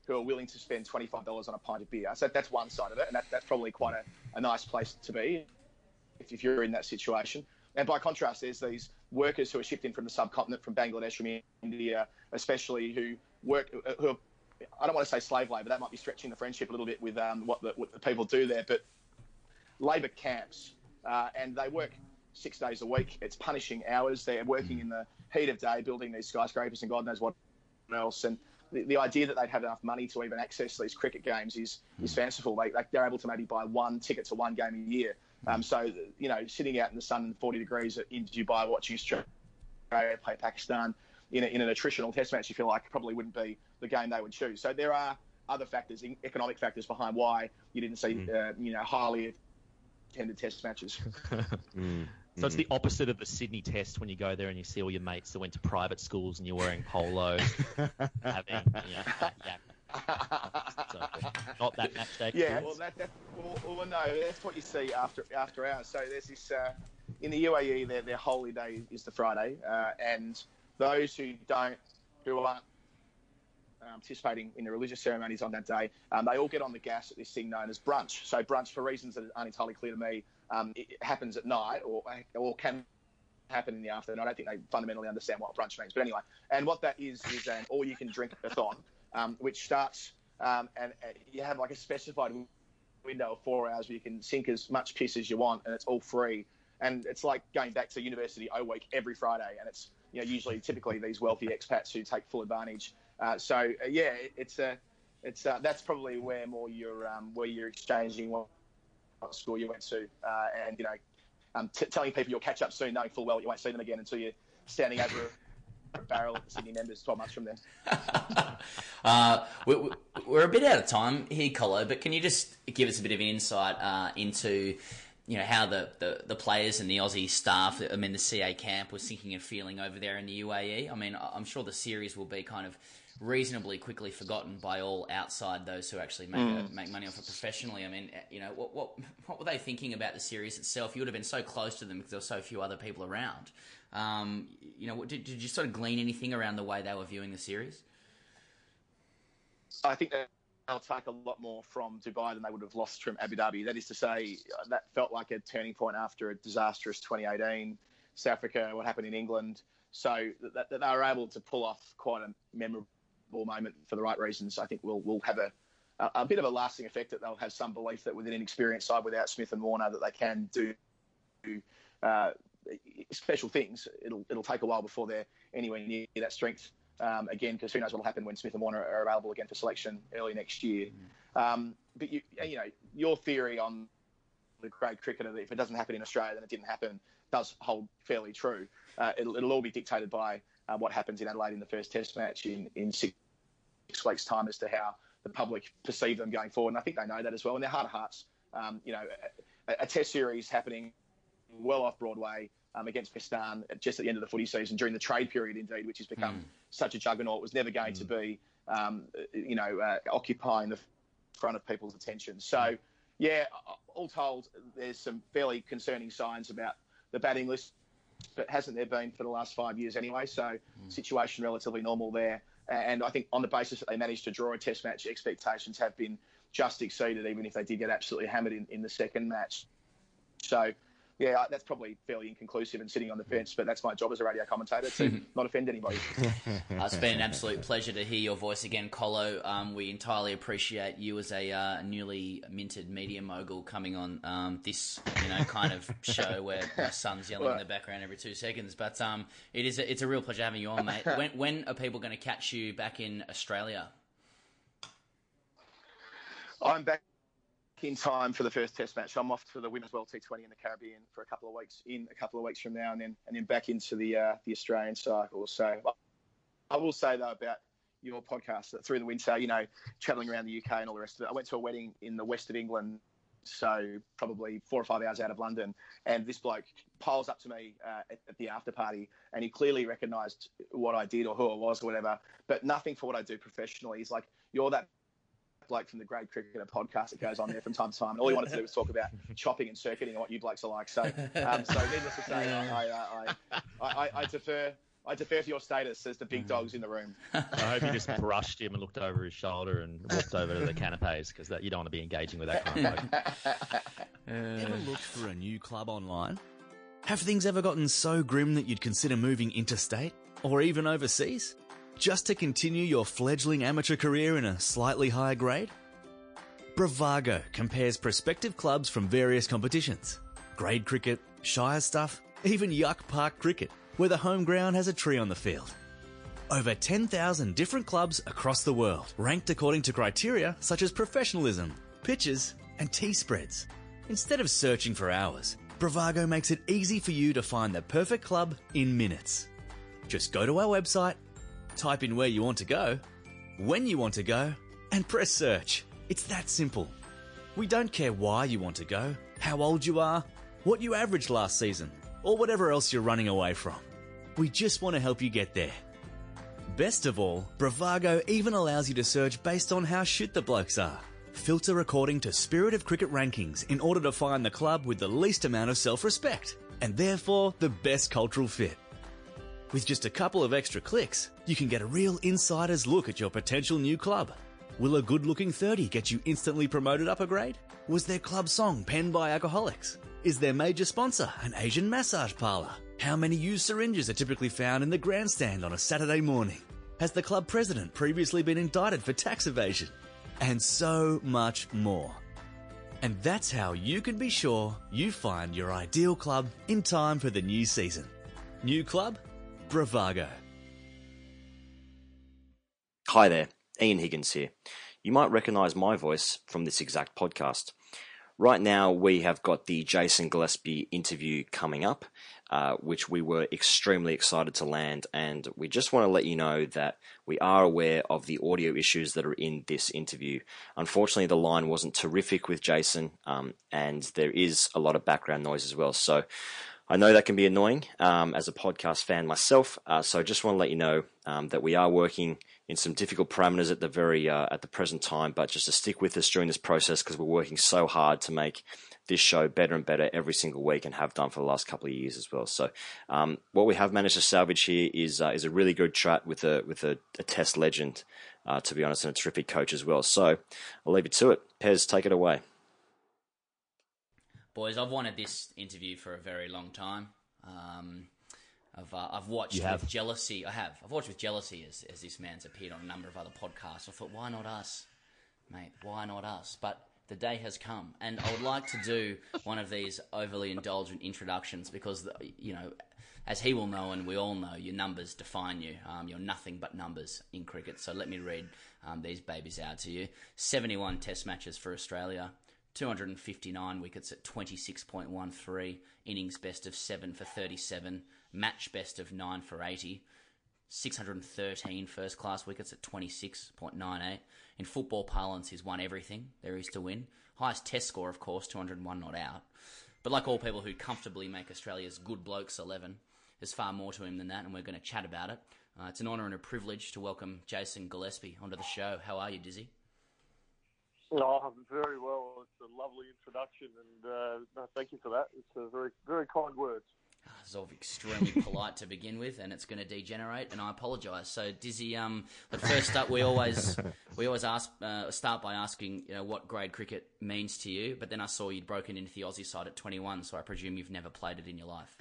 who are willing to spend twenty-five dollars on a pint of beer. So that's one side of it, and that, that's probably quite a, a nice place to be if, if you're in that situation. And by contrast, there's these workers who are shipped in from the subcontinent, from Bangladesh, from India, especially, who work, who are, I don't want to say slave labour, that might be stretching the friendship a little bit with um, what, the, what the people do there, but labour camps, uh, and they work six days a week. It's punishing hours. They're working in the heat of day, building these skyscrapers and God knows what else. And the, the idea that they'd have enough money to even access these cricket games is is fanciful. They, like, they're able to maybe buy one ticket to one game a year. Um, so, you know, sitting out in the sun in forty degrees in Dubai watching Australia play Pakistan in, a, in an attritional test match, you feel like probably wouldn't be the game they would choose. So there are other factors, economic factors behind why you didn't see, mm. uh, you know, highly attended test matches. mm. So it's the opposite of the Sydney Test when you go there and you see all your mates that went to private schools and you're wearing polos, having, you know, that, yeah. So, not that match day. Yeah, well, that, that well, well, no, that's what you see after after hours. So there's this uh, in the U A E, their their holy day is the Friday, uh, and those who don't, who aren't um, participating in the religious ceremonies on that day, um, they all get on the gas at this thing known as brunch. So brunch, for reasons that aren't entirely clear to me, um, it happens at night or or can happen in the afternoon. I don't think they fundamentally understand what brunch means, but anyway, and what that is is an all-you-can-drink-a-thon. Um, which starts, um, and, and you have like a specified window of four hours where you can sink as much piss as you want, and it's all free. And it's like going back to University O Week every Friday, and it's, you know, usually typically these wealthy expats who take full advantage. Uh, so uh, yeah, it, it's a, it's uh, that's probably where more you're um, where you're exchanging what, what school you went to, uh, and you know, um, t- telling people you'll catch up soon, knowing full well you won't see them again until you're standing over a barrel at the Sydney members twelve months from then. uh, we're, we're a bit out of time here, Colo, but can you just give us a bit of an insight uh, into, you know, how the, the, the players and the Aussie staff, I mean, the C A camp was thinking and feeling over there in the U A E? I mean, I'm sure the series will be kind of reasonably quickly forgotten by all outside those who actually make mm. a, make money off it professionally. I mean, you know, what what what were they thinking about the series itself? You would have been so close to them because there were so few other people around. Um, you know, did, did you sort of glean anything around the way they were viewing the series? I think that they'll take a lot more from Dubai than they would have lost from Abu Dhabi. That is to say, that felt like a turning point after a disastrous twenty eighteen, South Africa, what happened in England. So that, that they were able to pull off quite a memorable moment for the right reasons. I think will will have a, a, a bit of a lasting effect, that they'll have some belief that with an inexperienced side without Smith and Warner that they can do uh, special things. It'll it'll take a while before they're anywhere near that strength um, again, because who knows what will happen when Smith and Warner are available again for selection early next year. Mm. Um, but you you know, your theory on the grade cricketer, that if it doesn't happen in Australia, then it didn't happen, does hold fairly true. Uh, it'll, it'll all be dictated by uh, what happens in Adelaide in the first Test match in, in six, six weeks' time as to how the public perceive them going forward. And I think they know that as well. In their heart of hearts, um, you know, a, a Test series happening well off Broadway um, against Pakistan just at the end of the footy season during the trade period, indeed, which has become mm. such a juggernaut, was never going mm. to be, um, you know, uh, occupying the front of people's attention. So, mm. yeah, all told, there's some fairly concerning signs about the batting list, but hasn't there been for the last five years anyway? So, mm. situation relatively normal there. And I think on the basis that they managed to draw a Test match, expectations have been just exceeded, even if they did get absolutely hammered in, in the second match. So, yeah, that's probably fairly inconclusive and sitting on the fence, but that's my job as a radio commentator, to not offend anybody. Uh, it's been an absolute pleasure to hear your voice again, Colo. Um, we entirely appreciate you as a uh, newly minted media mogul coming on um, this, you know, kind of show where my son's yelling in the background every two seconds. But um, it is a, it's a real pleasure having you on, mate. When, when are people going to catch you back in Australia? I'm back in time for the first Test match. I'm off to the Women's World T twenty in the Caribbean for a couple of weeks, in a couple of weeks from now, and then and then back into the uh, the Australian cycle. So I will say, though, about your podcast, that through the winter, you know, travelling around the U K and all the rest of it, I went to a wedding in the west of England, so probably four or five hours out of London, and this bloke piles up to me uh, at, at the after party, and he clearly recognised what I did or who I was or whatever, but nothing for what I do professionally. He's like, "You're that bloke from the Grade Cricketer podcast that goes on there from time to time," and all he wanted to do was talk about chopping and circuiting and what you blokes are like. So, um, so needless to say, I, I, I, I, I defer I defer to your status as the big dogs in the room. I hope you just brushed him and looked over his shoulder and walked over to the canapes because you don't want to be engaging with that kind of bloke. Ever looked for a new club online? Have things ever gotten so grim that you'd consider moving interstate or even overseas? Just to continue your fledgling amateur career in a slightly higher grade? Bravago compares prospective clubs from various competitions. Grade cricket, shire stuff, even Yuck Park cricket, where the home ground has a tree on the field. Over ten thousand different clubs across the world, ranked according to criteria such as professionalism, pitches, and tee spreads. Instead of searching for hours, Bravago makes it easy for you to find the perfect club in minutes. Just go to our website, type in where you want to go, when you want to go, and press search. It's that simple. We don't care why you want to go, how old you are, what you averaged last season, or whatever else you're running away from. We just want to help you get there. Best of all, Bravago even allows you to search based on how shit the blokes are. Filter according to Spirit of Cricket rankings in order to find the club with the least amount of self-respect, and therefore the best cultural fit. With just a couple of extra clicks, you can get a real insider's look at your potential new club. Will a good-looking thirty get you instantly promoted up a grade? Was their club song penned by alcoholics? Is their major sponsor an Asian massage parlour? How many used syringes are typically found in the grandstand on a Saturday morning? Has the club president previously been indicted for tax evasion? And so much more. And that's how you can be sure you find your ideal club in time for the new season. New club? Bravago. Hi there, Ian Higgins here. You might recognise my voice from this exact podcast. Right now, we have got the Jason Gillespie interview coming up, uh, which we were extremely excited to land, and we just want to let you know that we are aware of the audio issues that are in this interview. Unfortunately, the line wasn't terrific with Jason, um, and there is a lot of background noise as well. So I know that can be annoying um, as a podcast fan myself, uh, so I just want to let you know um, that we are working in some difficult parameters at the very uh, at the present time, but just to stick with us during this process because we're working so hard to make this show better and better every single week and have done for the last couple of years as well. So um, what we have managed to salvage here is uh, is a really good chat with a with a, a Test legend, uh, to be honest, and a terrific coach as well. So I'll leave you to it. Pez, take it away. Boys, I've wanted this interview for a very long time. Um, I've uh, I've watched You with have? jealousy. I have. I've watched with jealousy as, as this man's appeared on a number of other podcasts. I thought, why not us, mate? Why not us? But the day has come, and I would like to do one of these overly indulgent introductions because, you know, as he will know and we all know, your numbers define you. Um, you're nothing but numbers in cricket. So let me read um, these babies out to you. seventy-one Test matches for Australia. two hundred fifty-nine wickets at twenty-six point one three, innings best of seven for thirty-seven, match best of nine for eighty, six hundred thirteen first-class wickets at twenty-six point nine eight. In football parlance, he's won everything there is to win. Highest test score, of course, two hundred one not out. But like all people who comfortably make Australia's good blokes eleven, there's far more to him than that, and we're going to chat about it. Uh, it's an honour and a privilege to welcome Jason Gillespie onto the show. How are you, Dizzy? Oh, I'm very well. It's a lovely introduction, and uh, no, thank you for that. It's a very, very kind words. It's all extremely polite to begin with, and it's going to degenerate, and I apologise. So, Dizzy, um, but first up, we always we always ask uh, start by asking, you know, what grade cricket means to you. But then I saw you'd broken into the Aussie side at twenty-one, so I presume you've never played it in your life.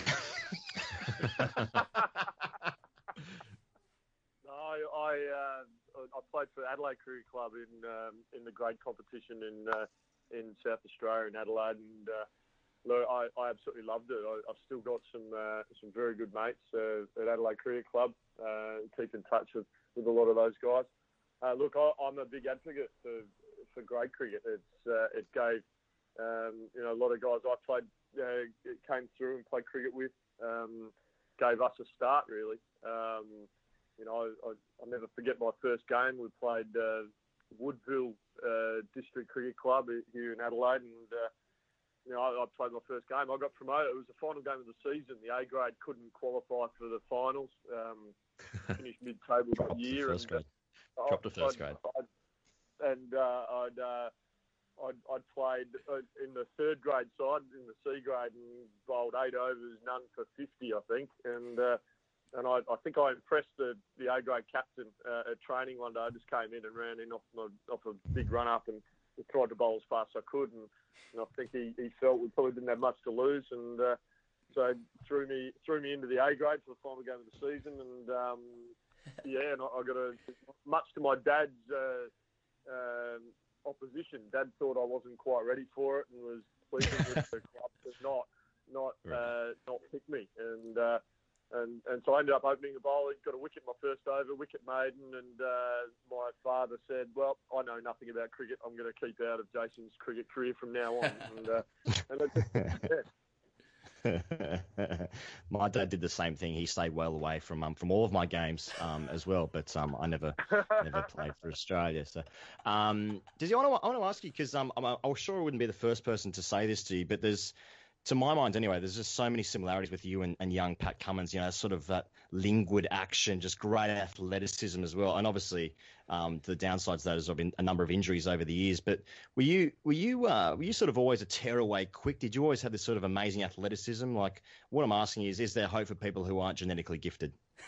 no, I I, uh, I played for Adelaide Cricket Club in um, in the grade competition in uh, in South Australia in Adelaide, and uh, look, I, I absolutely loved it. I, I've still got some uh, some very good mates uh, at Adelaide Cricket Club. Uh, keep in touch with, with a lot of those guys. Uh, look, I, I'm a big advocate for for grade cricket. It's uh, it gave um, you know a lot of guys I played uh, came through and played cricket with. Um, gave us a start really. Um, you know, I, I, I'll never forget my first game. We played uh, Woodville uh, District Cricket Club here in Adelaide, and uh, you know, I, I played my first game. I got promoted. It was the final game of the season. The A grade couldn't qualify for the finals. Um, finished mid-table that year. First grade. And, uh, Dropped to first I'd, grade. I'd, and uh, I'd, uh, I'd I'd played in the third grade side in the C grade and bowled eight overs, none for fifty, I think. And uh, and I, I think I impressed the, the A-grade captain uh, at training one day. I just came in and ran in off, my, off a big run-up and tried to bowl as fast as I could. And, and I think he, he felt we probably didn't have much to lose. And uh, so threw me threw me into the A-grade for the final game of the season. And, um, yeah, and I, I got a, much to my dad's uh, um, opposition. Dad thought I wasn't quite ready for it and was pleasing with the club to not, not, uh, not pick me. And... Uh, And, and so I ended up opening the bowling, got a wicket my first over, wicket maiden, and uh, my father said, well, I know nothing about cricket. I'm going to keep out of Jason's cricket career from now on. And, uh, and it just, yeah. My dad did the same thing. He stayed well away from um, from all of my games um, as well, but um, I never never played for Australia. So, um, does he? I want to I want to ask you because um, I'm, I'm sure I wouldn't be the first person to say this to you, but there's. To my mind, anyway, there's just so many similarities with you and, and young Pat Cummins. You know, sort of that languid action, just great athleticism as well. And obviously, um, the downsides to that has been a number of injuries over the years. But were you were you uh, were you sort of always a tearaway quick? Did you always have this sort of amazing athleticism? Like, what I'm asking is, is there hope for people who aren't genetically gifted?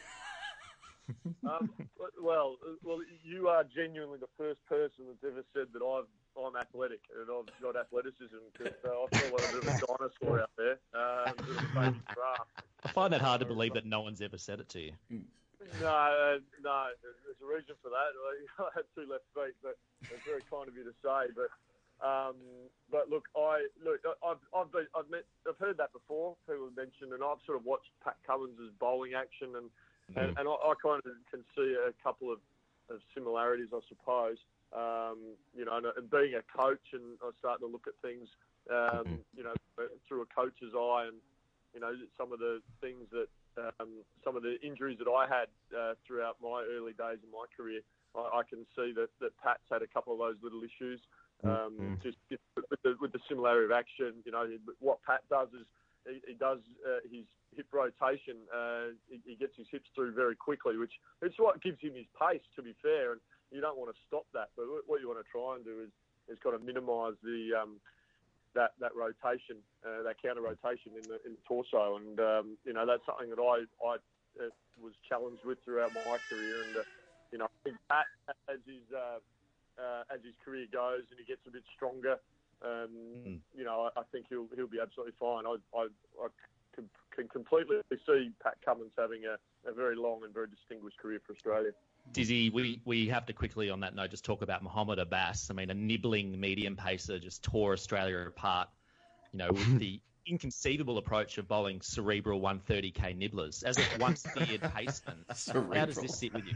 um, well, well, you are genuinely the first person that's ever said that I've I'm athletic and I've got athleticism because uh, I feel like a bit of a dinosaur out there. Um, a bit of a baby giraffe. I find that hard to believe that no one's ever said it to you. No, uh, no, there's a reason for that. I had two left feet, but it's very kind of you to say. But um, but look, I look, I've I've been, I've, met, I've heard that before. People have mentioned, and I've sort of watched Pat Cummins' bowling action, and mm. and, and I, I kind of can see a couple of, of similarities, I suppose. Um, you know, and, and being a coach, and I started to look at things, um, you know, through a coach's eye, and you know, some of the things that, um, some of the injuries that I had uh, throughout my early days in my career, I, I can see that, that Pat's had a couple of those little issues. Um, mm-hmm. Just with the, with the similarity of action, you know, what Pat does is he, he does uh, his hip rotation. Uh, he, he gets his hips through very quickly, which it's what gives him his pace. To be fair, and you don't want to stop that, but what you want to try and do is, is kind of minimise the um, that that rotation, uh, that counter rotation in the in the torso, and um, you know that's something that I I uh, was challenged with throughout my career, and uh, you know I think that as his uh, uh, as his career goes and he gets a bit stronger, um, mm. you know I, I think he'll he'll be absolutely fine. I I, I can, can completely see Pat Cummins having a, a very long and very distinguished career for Australia. Dizzy, we, we have to quickly on that note just talk about Mohammad Abbas. I mean, a nibbling medium pacer just tore Australia apart, you know, with the inconceivable approach of bowling cerebral one thirty K nibblers. As a once-feared paceman, how does this sit with you?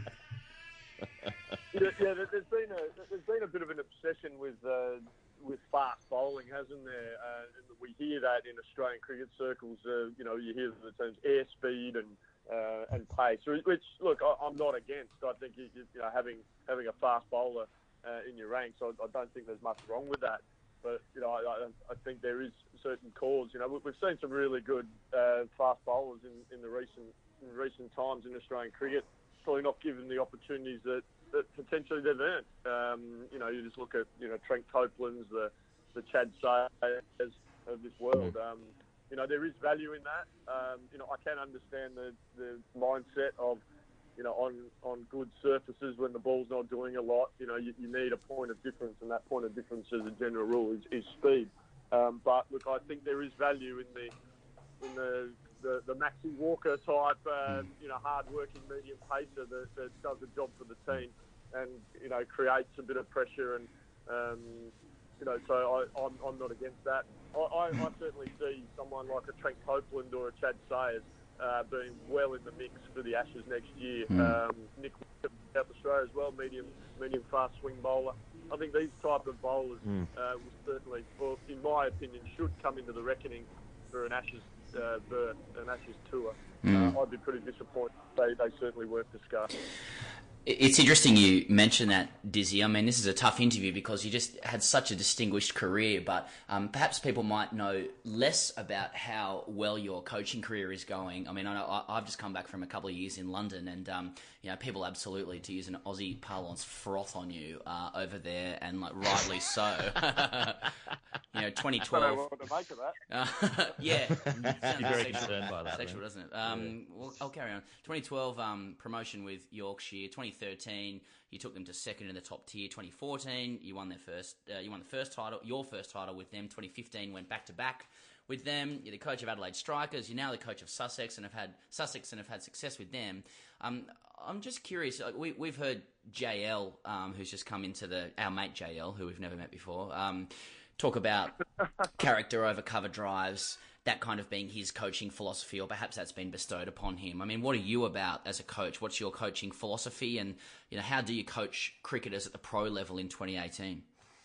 Yeah, yeah, there's been a there's been a bit of an obsession with uh, with fast bowling, hasn't there? Uh, we hear that in Australian cricket circles. Uh, you know, you hear the terms airspeed and Uh, and pace, which look, I, I'm not against. I think you, you know having having a fast bowler uh, in your ranks, I, I don't think there's much wrong with that. But you know, I, I think there is certain calls. You know, we've seen some really good uh, fast bowlers in, in the recent in recent times in Australian cricket. Probably not given the opportunities that, that potentially they've earned. Um, you know, you just look at you know Trent Copeland's, the the Chad Sayers of this world. Um, You know, there is value in that. Um, you know, I can understand the, the mindset of, you know, on, on good surfaces when the ball's not doing a lot, you know, you, you need a point of difference, and that point of difference as a general rule is, is speed. Um, but, look, I think there is value in the in the, the, the Maxi Walker type, um, you know, hard-working medium pacer that, that does a job for the team and, you know, creates a bit of pressure and, um, you know, so I, I'm, I'm not against that. I, I, I certainly see someone like a Trent Copeland or a Chad Sayers uh, being well in the mix for the Ashes next year. Mm. Um, Nick South Australia as well, medium, medium fast swing bowler. I think these type of bowlers mm. uh, will certainly, well, in my opinion, should come into the reckoning for an Ashes uh, berth, an Ashes tour. Mm. Uh, I'd be pretty disappointed. They, they certainly weren't discussed. It's interesting you mentioned that, Dizzy. I mean, this is a tough interview because you just had such a distinguished career, but um, perhaps people might know less about how well your coaching career is going. I mean, I know I, I've just come back from a couple of years in London, and um, you know, people absolutely, to use an Aussie parlance, froth on you uh, over there, and like rightly so. you know, twenty I twelve. don't know what to make of that. Uh, yeah, You're very concerned by that. Sexual, then. doesn't it? Um, well, I'll carry on. twenty twelve um, promotion with Yorkshire. twenty thirteen, you took them to second in the top tier. twenty fourteen, you won their first. Uh, you won the first title, your first title with them. twenty fifteen, went back to back with them. You're the coach of Adelaide Strikers. You're now the coach of Sussex, and have had Sussex and have had success with them. Um, I'm just curious. We, we've heard J L, um, who's just come into the our mate J L, who we've never met before. Um, talk about character over cover drives, that kind of being his coaching philosophy, or perhaps that's been bestowed upon him. I mean, what are you about as a coach? What's your coaching philosophy, and you know, how do you coach cricketers at the pro level in twenty eighteen?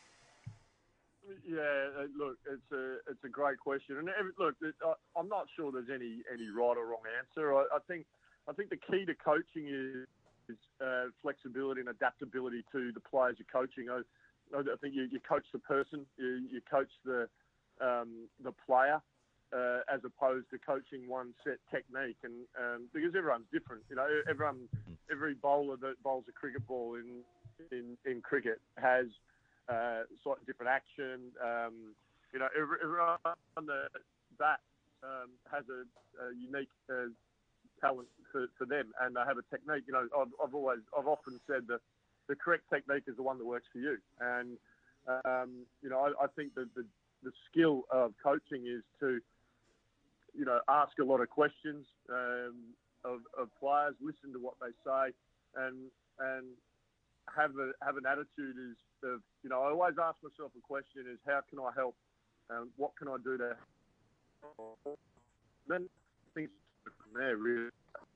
Yeah, uh, look, it's a it's a great question, and every, look, it, I, I'm not sure there's any, any right or wrong answer. I, I think I think the key to coaching is, is uh, flexibility and adaptability to the players you're coaching. I, I think you, you coach the person, you, you coach the um, the player, uh, as opposed to coaching one set technique. And um, because everyone's different, you know, everyone, every bowler that bowls a cricket ball in in, in cricket has uh, slightly different action. Um, you know, every, everyone on the bat um, has a, a unique uh, talent for, for them, and they have a technique. You know, I've, I've always, I've often said that the correct technique is the one that works for you. And, um, you know, I, I think that the, the skill of coaching is to, you know, ask a lot of questions um, of, of players, listen to what they say, and and have a have an attitude is of, you know, I always ask myself a question is, how can I help? Um, what can I do to help? Then things from there, really.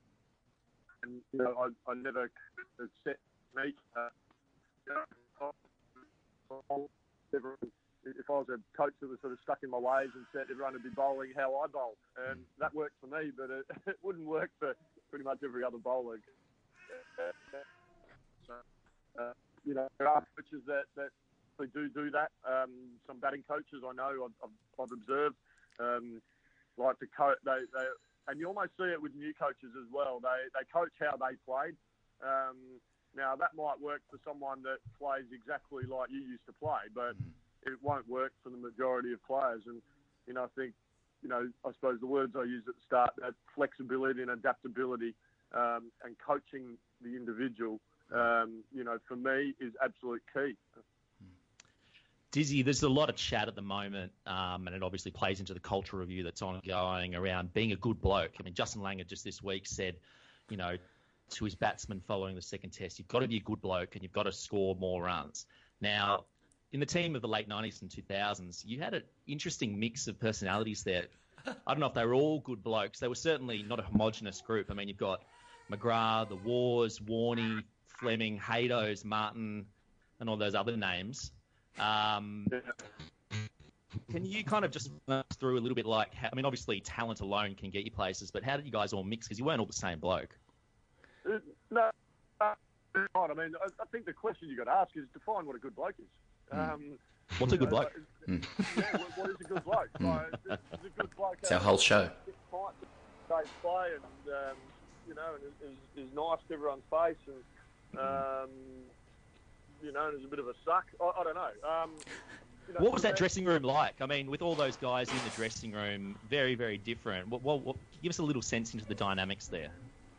And, you know, I, I never set me. Uh, you know, if I was a coach that was sort of stuck in my ways and said everyone would be bowling how I bowl, and that worked for me, but it, it wouldn't work for pretty much every other bowler. So, uh, you know, there are coaches that, that do do that. Um, some batting coaches I know I've, I've, I've observed um, like to coach. They, they and you almost see it with new coaches as well. They they coach how they played. Um, now that might work for someone that plays exactly like you used to play, but it won't work for the majority of players. And you know, I think, you know, I suppose the words I used at the start, that flexibility and adaptability, um, and coaching the individual, um, you know, for me is absolute key. Dizzy, there's a lot of chat at the moment, um, and it obviously plays into the culture review that's ongoing around being a good bloke. I mean, Justin Langer just this week said, you know, to his batsmen following the second test, you've got to be a good bloke and you've got to score more runs. Now, in the team of the late nineties and two thousands, you had an interesting mix of personalities there. I don't know if they were all good blokes. They were certainly not a homogenous group. I mean, you've got McGrath, the Wars, Warney, Fleming, Haydos, Martin, and all those other names. Um, can you kind of just run us through a little bit like, how, I mean, obviously talent alone can get you places, but how did you guys all mix? Because you weren't all the same bloke. Uh, no, uh, I mean, I, I think the question you got to ask is define what a good bloke is. Um, What's a good bloke? Uh, yeah, what, what is a good bloke? Like, is, is a good bloke? It's our whole show. They play and um, you know, and is, is nice to everyone's face, and um, you know, and is a bit of a suck. I, I don't know. Um, you know. What was that dressing room like? I mean, with all those guys in the dressing room, very, very different. What, what, what, give us a little sense into the dynamics there.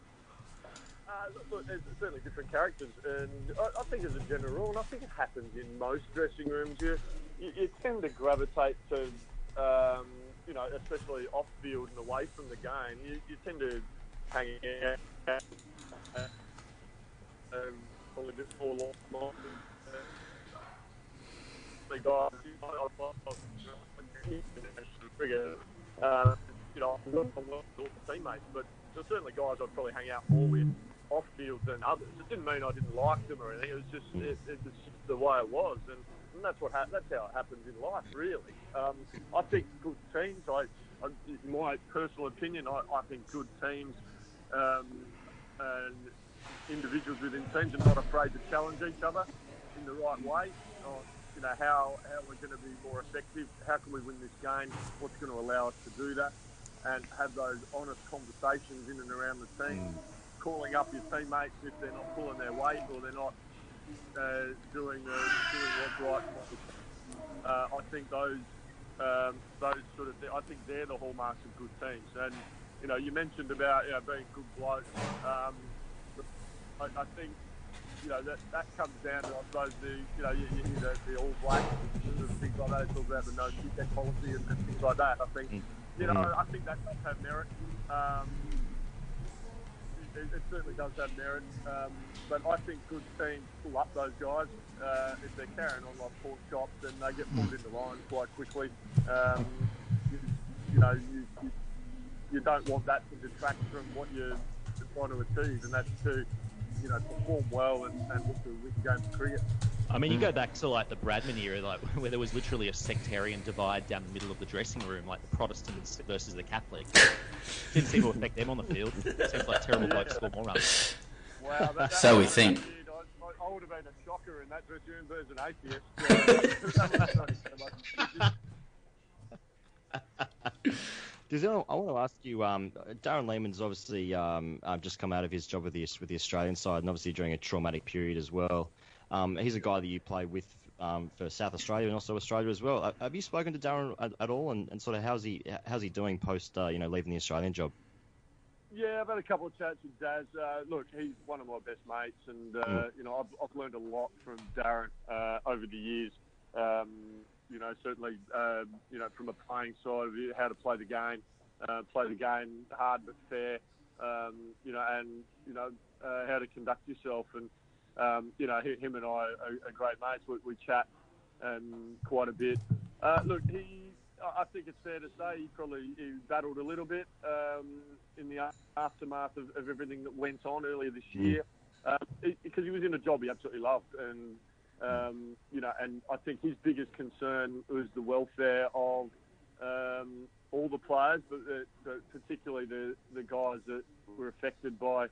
Uh, look, there's certainly different characters, and I, I think as a general rule, and I think it happens in most dressing rooms, you you, you tend to gravitate to, um, you know, especially off field and away from the game, you, you tend to hang out, uh, um, probably a bit more long. The guys, uh, you know, I'm not all the teammates, but there's certainly guys I'd probably hang out more with off field than others. It didn't mean I didn't like them or anything. It was just it, it was just the way it was, and, and that's what ha- that's how it happens in life, really. Um, I think good teams. I, I, in my personal opinion, I, I think good teams um, and individuals within teams are not afraid to challenge each other in the right way. Or, you know, how how we're going to be more effective. How can we win this game? What's going to allow us to do that? And have those honest conversations in and around the team. Mm. Calling up your teammates if they're not pulling their weight or they're not uh, doing, uh, doing what's right. Uh, I think those they're the hallmarks of good teams. And you know, you mentioned about you know being good blokes. Um, I, I think you know that that comes down to I suppose the you know you, you hear the, the All Blacks and things like that. Talk about the no kick policy and, and things like that. I think you know I think that does have merit. Um, It, it certainly does have merit, um, but I think good teams pull up those guys. Uh, if they're carrying on like pork chops, then they get pulled into line quite quickly. Um, you, you know, you, you, you don't want that to detract from what you're trying to achieve, and that's to, you know, perform well and, and look to win games of cricket. I mean, you go back to like the Bradman era, like where there was literally a sectarian divide down the middle of the dressing room, like the Protestants versus the Catholics. Didn't seem to affect them on the field. Seems like terrible blokes score more runs. Wow, that, that so we think. I, I would have been a shocker in that dressing room versus an atheist. Does anyone, I want to ask you, um, Darren Lehmann's obviously um, uh, just come out of his job with the with the Australian side, and obviously during a traumatic period as well. Um, he's a guy that you play with um, for South Australia and also Australia as well. Uh, have you spoken to Darren at, at all, and, and sort of how's he how's he doing post uh, you know leaving the Australian job? Yeah, I've had a couple of chats with Daz. Uh, look, he's one of my best mates, and uh, mm. you know I've, I've learned a lot from Darren uh, over the years. Um, you know, certainly uh, you know from a playing side of it, how to play the game, uh, play the game hard but fair. Um, you know, and you know uh, how to conduct yourself and. Um, you know, him and I are, are great mates. We, we chat um, quite a bit. Uh, look, he, I think it's fair to say he probably he battled a little bit um, in the aftermath of, of everything that went on earlier this year, because um, he was in a job he absolutely loved, and um, you know, and I think his biggest concern was the welfare of um, all the players, but, uh, but particularly the the guys that were affected by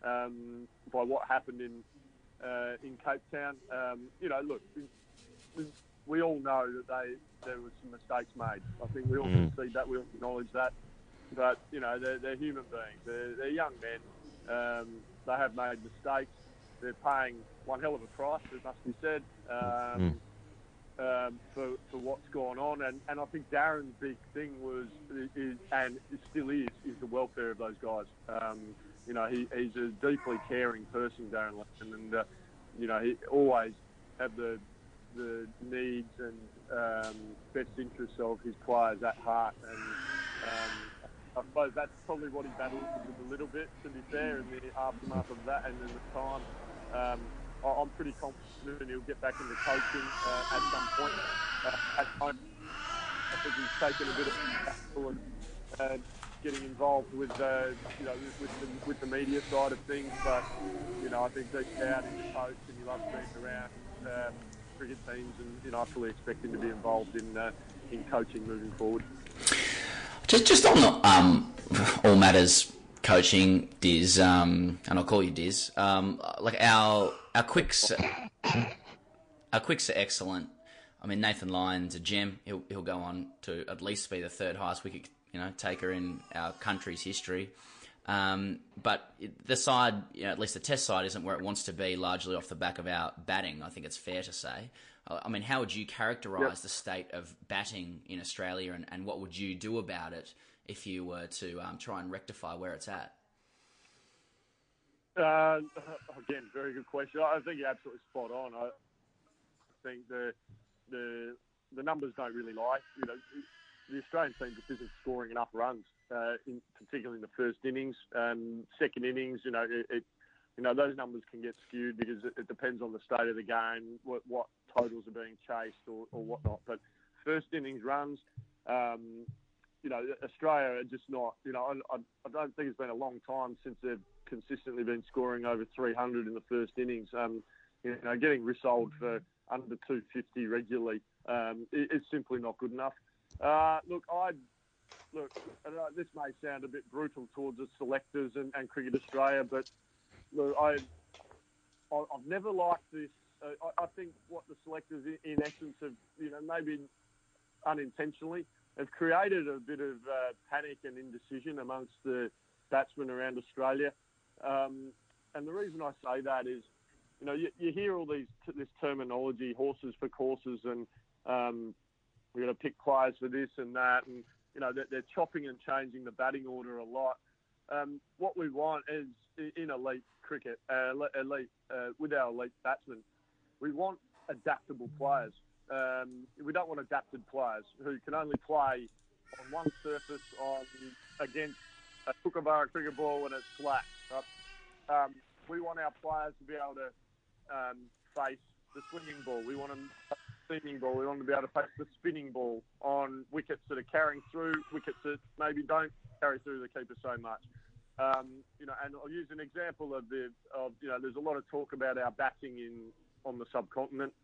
um, by what happened in. Uh, in Cape Town, um, you know, look, we, we all know that they there was some mistakes made. I think we all mm. concede that, we all acknowledge that. But you know, they're, they're human beings. They're, they're young men. Um, they have made mistakes. They're paying one hell of a price, it must be said, um, mm. um, for for what's gone on. And, and I think Darren's big thing was, is, and it still is, is the welfare of those guys. Um, You know, he, he's a deeply caring person, Darren Lehmann, and, uh, you know, he always had the the needs and um, best interests of his players at heart. And um, I suppose that's probably what he battled with a little bit, to be fair, in the aftermath of that and in the time. Um, I, I'm pretty confident he'll get back into coaching uh, at some point. Uh, at home, I think he's taken a bit of battle and uh, getting involved with, uh, you know, with the, with the media side of things, but you know, I think deep down he's a coach and he loves being around um, cricket teams, and you know, I fully expect him to be involved in uh, in coaching moving forward. Just, just on the um, all matters coaching, Diz, um, and I'll call you Diz. Um, like our our quicks, our quicks are excellent. I mean, Nathan Lyon's a gem. He'll he'll go on to at least be the third highest wicket, you know, taker in our country's history. Um, but the side, you know, at least the Test side, isn't where it wants to be, largely off the back of our batting. I think it's fair to say. I mean, how would you characterise yep. the state of batting in Australia, and, and what would you do about it if you were to um, try and rectify where it's at? Uh, again, very good question. I think you're absolutely spot on. I think the the the numbers don't really lie. You know, the Australian team just isn't scoring enough runs, uh, in, particularly in the first innings. Um, second innings, you know, it, it, you know, those numbers can get skewed because it, it depends on the state of the game, what, what totals are being chased or, or whatnot. But first innings runs, um, you know, Australia are just not, you know, I, I don't think it's been a long time since they've consistently been scoring over three hundred in the first innings. Um, you know, getting resold for under two fifty regularly, um, it, it's simply not good enough. Uh, look, I look. Uh, this may sound a bit brutal towards the selectors and, and Cricket Australia, but look, I, I I've never liked this. Uh, I, I think what the selectors, in, in essence, have, you know, maybe unintentionally, have created a bit of uh, panic and indecision amongst the batsmen around Australia. Um, and the reason I say that is, you know, you, you hear all these this terminology, horses for courses, and um, we're going to pick players for this and that, and you know they're, they're chopping and changing the batting order a lot. Um, what we want is in elite cricket, uh, elite uh, with our elite batsmen, we want adaptable players. Um, we don't want adapted players who can only play on one surface on against a kookaburra cricket ball when it's flat. Right? Um, we want our players to be able to um, face the swinging ball. We want them to face the seaming ball. We want them to be able to face the spinning ball on wickets that are carrying through, wickets that maybe don't carry through the keeper so much. Um, you know, and I'll use an example of the of you know, there's a lot of talk about our batting in on the subcontinent.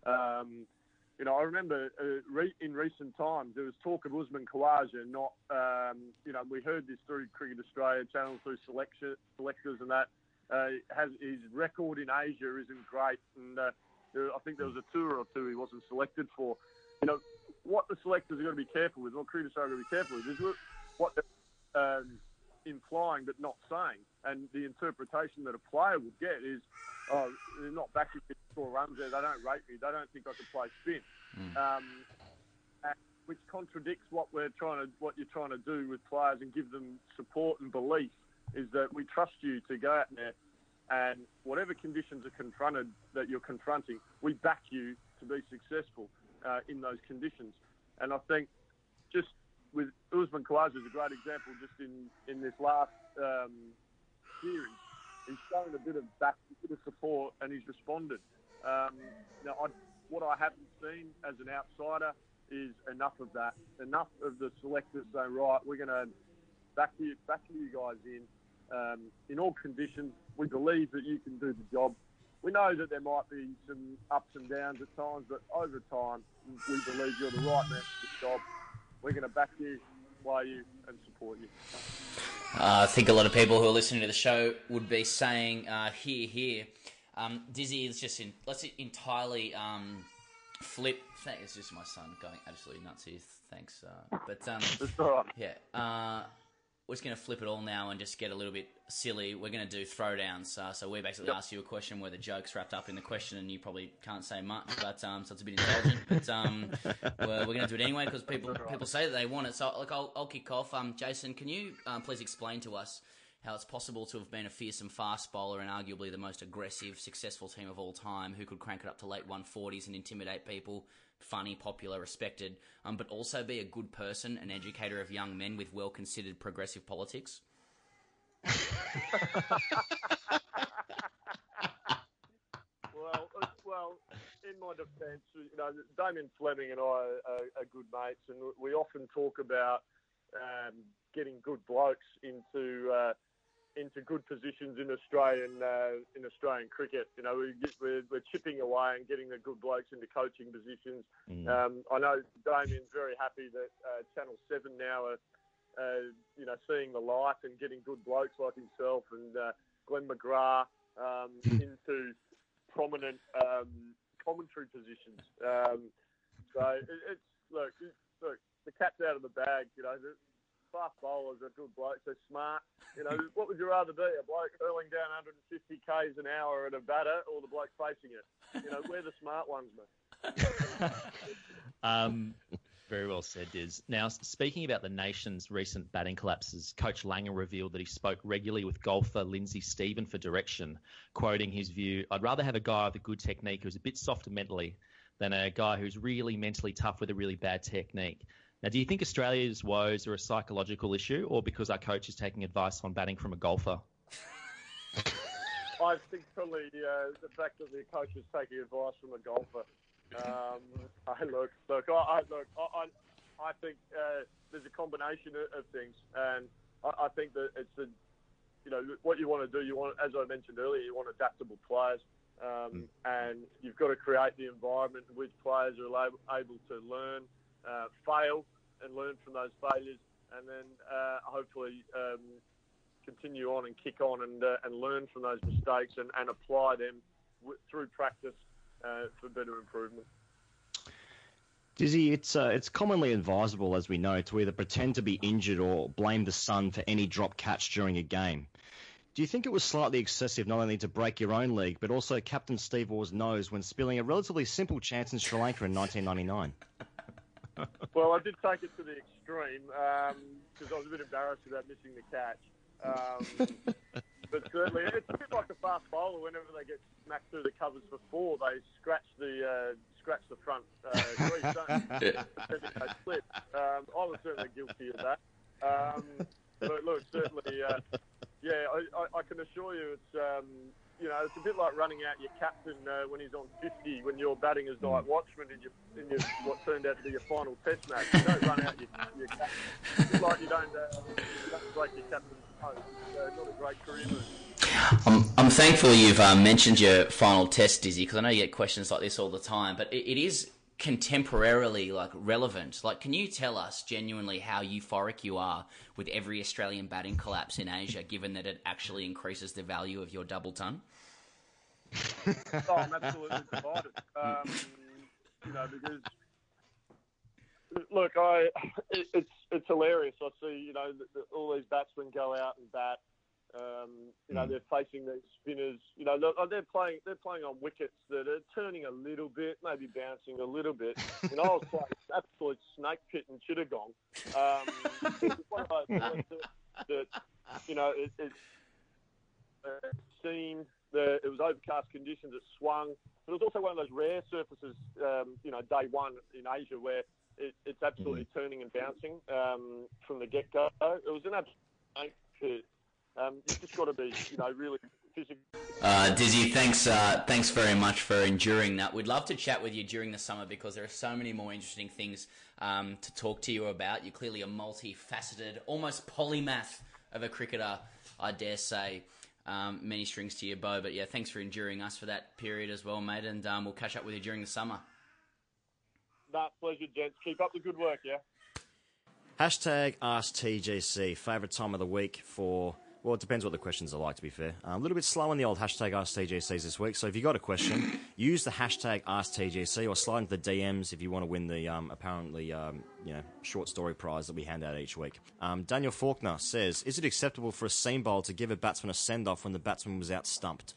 Um, You know, I remember uh, re- in recent times there was talk of Usman Khawaja not, um, you know, we heard this through Cricket Australia channels, through selection, selectors and that. Uh, has his record in Asia isn't great, and uh, there, I think there was a tour or two he wasn't selected for. You know, what the selectors are going to be careful with, what Cricket Australia are going to be careful with, is what they're um, implying but not saying. And the interpretation that a player would get is, oh, they're not backing me to score runs there. They don't rate me. They don't think I can play spin, mm. um, and, which contradicts what we're trying to, what you're trying to do with players and give them support and belief. Is that we trust you to go out there, and whatever conditions are confronted that you're confronting, we back you to be successful uh, in those conditions. And I think just with Usman Khawaja is a great example. Just in in this last um, series. He's shown a bit of back, a bit of support, and he's responded. Um, now, I, what I haven't seen as an outsider is enough of that. Enough of the selectors saying, right, we're going to back you, back you guys in. Um, in all conditions, we believe that you can do the job. We know that there might be some ups and downs at times, but over time, we believe you're the right man for the job. We're going to back you, play you, and support you. Uh, I think a lot of people who are listening to the show would be saying, uh, "Here, here." Um, Dizzy is just in. Let's entirely um, flip. It's just my son going absolutely nuts here. Thanks, uh, but um, yeah, uh, we're just going to flip it all now and just get a little bit silly. We're going to do throwdowns. Uh, so we basically yep. ask you a question where the joke's wrapped up in the question, and you probably can't say much, but um, so it's a bit intelligent. But um, we're, we're going to do it anyway because people people say that they want it. So look, I'll, I'll kick off. Um, Jason, can you um, please explain to us how it's possible to have been a fearsome fast bowler and arguably the most aggressive, successful team of all time, who could crank it up to late one forties and intimidate people, funny, popular, respected, um, but also be a good person, an educator of young men with well-considered progressive politics? well, well, in my defence, you know, Damien Fleming and I are, are good mates, and we often talk about um, getting good blokes into uh, into good positions in Australian uh, in Australian cricket. You know, we get, we're, we're chipping away and getting the good blokes into coaching positions. Mm. Um, I know Damien's very happy that uh, Channel seven now are, uh, you know, seeing the light and getting good blokes like himself and uh, Glenn McGrath um, into prominent um, commentary positions. Um, so it, it's look, it, look, the cat's out of the bag. You know. The, Fast bowlers are good blokes. They're smart. You know, what would you rather be? A bloke hurling down one hundred fifty kays an hour at a batter, or the bloke facing it? You know, we're the smart ones, mate. um, very well said, Diz. Now, speaking about the nation's recent batting collapses, Coach Langer revealed that he spoke regularly with golfer Lindsay Stephen for direction, quoting his view, "I'd rather have a guy with a good technique who's a bit softer mentally than a guy who's really mentally tough with a really bad technique." Now, do you think Australia's woes are a psychological issue, or because our coach is taking advice on batting from a golfer? I think probably uh, the fact that the coach is taking advice from a golfer. Um, I look, look, I, I look, I, I think uh, there's a combination of, of things, and I, I think that it's the, you know, what you want to do. You want, as I mentioned earlier, you want adaptable players, um, mm. and you've got to create the environment in which players are able, able to learn. Uh, fail and learn from those failures, and then uh, hopefully um, continue on and kick on and uh, and learn from those mistakes and, and apply them w- through practice uh, for better improvement. Dizzy, it's uh, it's commonly advisable, as we know, to either pretend to be injured or blame the sun for any drop catch during a game. Do you think it was slightly excessive not only to break your own league, but also Captain Steve Waugh's nose when spilling a relatively simple chance in Sri Lanka in nineteen ninety-nine? Well, I did take it to the extreme because I was a bit embarrassed about missing the catch. Um, but certainly, it's a bit like a fast bowler. Whenever they get smacked through the covers for four, they scratch the uh, scratch the front uh, crease, don't they? They slip. Um, I was certainly guilty of that. Um, but look, certainly, uh, yeah, I, I, I can assure you, it's um, you know, it's a bit like running out your captain uh, when he's on fifty when you're batting as night watchman in your, in your what turned out to be your final test match. You don't run out your, your captain. It's like you don't, uh, you don't break your captain's nose. Uh, not a great career move. I'm, I'm thankful you've uh, mentioned your final test, Dizzy, because I know you get questions like this all the time, but it, it is contemporarily like relevant. Like, can you tell us genuinely how euphoric you are with every Australian batting collapse in Asia, given that it actually increases the value of your double ton? Oh, I'm absolutely divided. Um, you know, because look, I it, it's it's hilarious. I see, you know, the, the, all these batsmen go out and bat. Um, you know, mm. they're facing these spinners. You know, they're, they're playing. They're playing on wickets that are turning a little bit, maybe bouncing a little bit. You know, I was playing absolute snake pit in Chittagong. Um, it's one of those that, that you know, it, it uh, seemed that it was overcast conditions. It swung, but it was also one of those rare surfaces. Um, you know, day one in Asia where it, it's absolutely mm. turning and bouncing um, from the get go. It was an absolute snake pit. Um, you've just got to be, you know, really physical. Uh, Dizzy, thanks, uh, thanks very much for enduring that. We'd love to chat with you during the summer because there are so many more interesting things um, to talk to you about. You're clearly a multifaceted, almost polymath of a cricketer, I dare say. Um, many strings to your bow, but yeah, thanks for enduring us for that period as well, mate. And um, we'll catch up with you during the summer. Nah, pleasure, gents. Keep up the good work, yeah. Hashtag Ask T G C. Favourite time of the week for... Well, it depends what the questions are like, to be fair. Uh, a little bit slow on the old hashtag Ask T G Cs this week. So if you've got a question, use the hashtag Ask T G C or slide into the D Ms if you want to win the um, apparently um, you know short story prize that we hand out each week. Um, Daniel Faulkner says, is it acceptable for a seam bowler to give a batsman a send-off when the batsman was out stumped?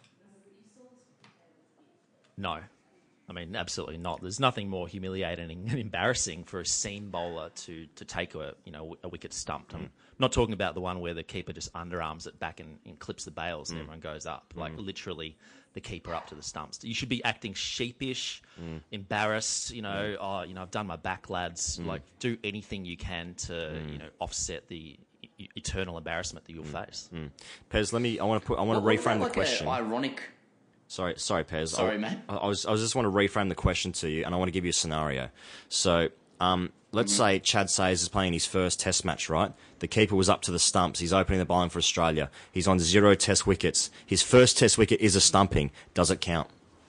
No. I mean, absolutely not. There's nothing more humiliating and embarrassing for a seam bowler to, to take a you know a wicket stumped. I'm not talking about the one where the keeper just underarms it back and, and clips the bails and mm. everyone goes up. Mm. Like literally the keeper up to the stumps. You should be acting sheepish, mm. embarrassed. You know, mm. oh, you know, I've done my back, lads. Mm. Like, do anything you can to mm. you know offset the e- eternal embarrassment that you'll mm. face. Mm. Pez, let me. I want to put. I want to well, reframe like the question. Ironic. Sorry, sorry, Pez. Sorry, I, mate. I, I was, I was just want to reframe the question to you, and I want to give you a scenario. So, um, let's mm-hmm. say Chad Sayers is playing his first Test match, right? The keeper was up to the stumps. He's opening the bowling for Australia. He's on zero Test wickets. His first Test wicket is a stumping. Does it count?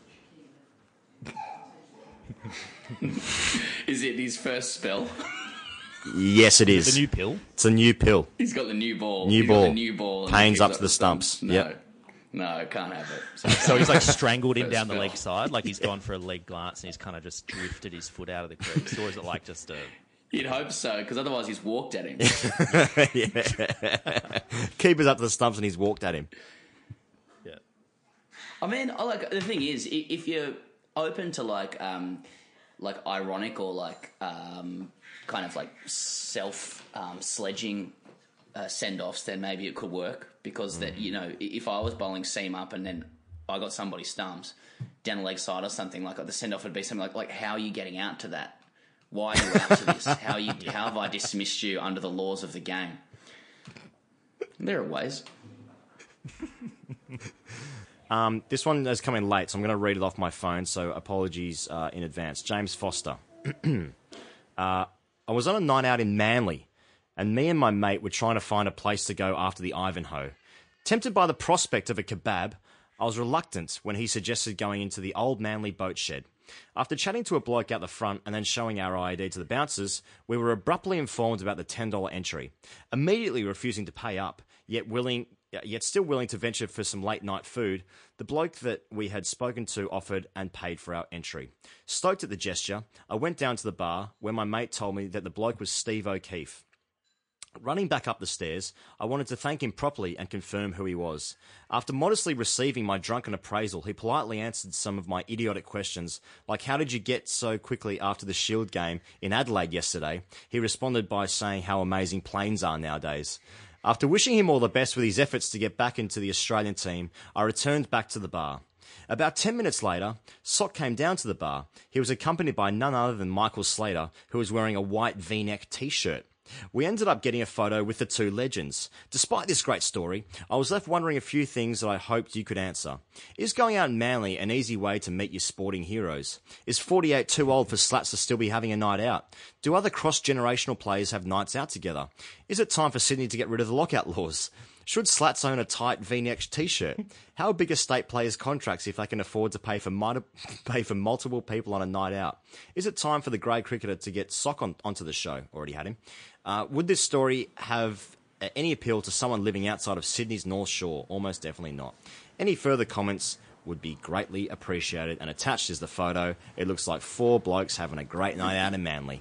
Is it his first spell? Yes, it is. It's a new pill. It's a new pill. He's got the new ball. New He's ball. Got the new ball. Pains up to the stumps. stumps. No. Yep. No, can't have it. So, so he's like strangled him down spell. the leg side, like he's gone for a leg glance and he's kind of just drifted his foot out of the crease, or is it like just a... You'd hope so, because otherwise he's walked at him. Yeah. Keeper's up to the stumps and he's walked at him. Yeah. I mean, I like the thing is, if you're open to like, um, like ironic or like um, kind of like self um, sledging uh, send-offs, then maybe it could work. Because that, you know, if I was bowling seam up and then I got somebody stumps down the leg side or something, like the send off would be something like, like how are you getting out to that? Why are you out to this? How are you? How have I dismissed you under the laws of the game? There are ways. um, this one has come in late, so I'm going to read it off my phone. So apologies uh, in advance. James Foster. uh, I was on a night out in Manly. And me and my mate were trying to find a place to go after the Ivanhoe. Tempted by the prospect of a kebab, I was reluctant when he suggested going into the old Manly boat shed. After chatting to a bloke out the front and then showing our I D to the bouncers, we were abruptly informed about the ten dollars entry. Immediately refusing to pay up, yet willing, yet still willing to venture for some late night food, the bloke that we had spoken to offered and paid for our entry. Stoked at the gesture, I went down to the bar where my mate told me that the bloke was Steve O'Keefe. Running back up the stairs, I wanted to thank him properly and confirm who he was. After modestly receiving my drunken appraisal, he politely answered some of my idiotic questions, like how did you get so quickly after the Shield game in Adelaide yesterday? He responded by saying how amazing planes are nowadays. After wishing him all the best with his efforts to get back into the Australian team, I returned back to the bar. About ten minutes later, Sock came down to the bar. He was accompanied by none other than Michael Slater, who was wearing a white V-neck t-shirt. We ended up getting a photo with the two legends. Despite this great story, I was left wondering a few things that I hoped you could answer. Is going out in Manly an easy way to meet your sporting heroes? Is forty-eight too old for Slats to still be having a night out? Do other cross-generational players have nights out together? Is it time for Sydney to get rid of the lockout laws? Should Slats own a tight V-neck t-shirt? How big are state players' contracts if they can afford to pay for mi- pay for multiple people on a night out? Is it time for the grey cricketer to get Sock on, onto the show? Already had him. Uh, would this story have uh, any appeal to someone living outside of Sydney's North Shore? Almost definitely not. Any further comments would be greatly appreciated. And attached is the photo. It looks like four blokes having a great night out in Manly.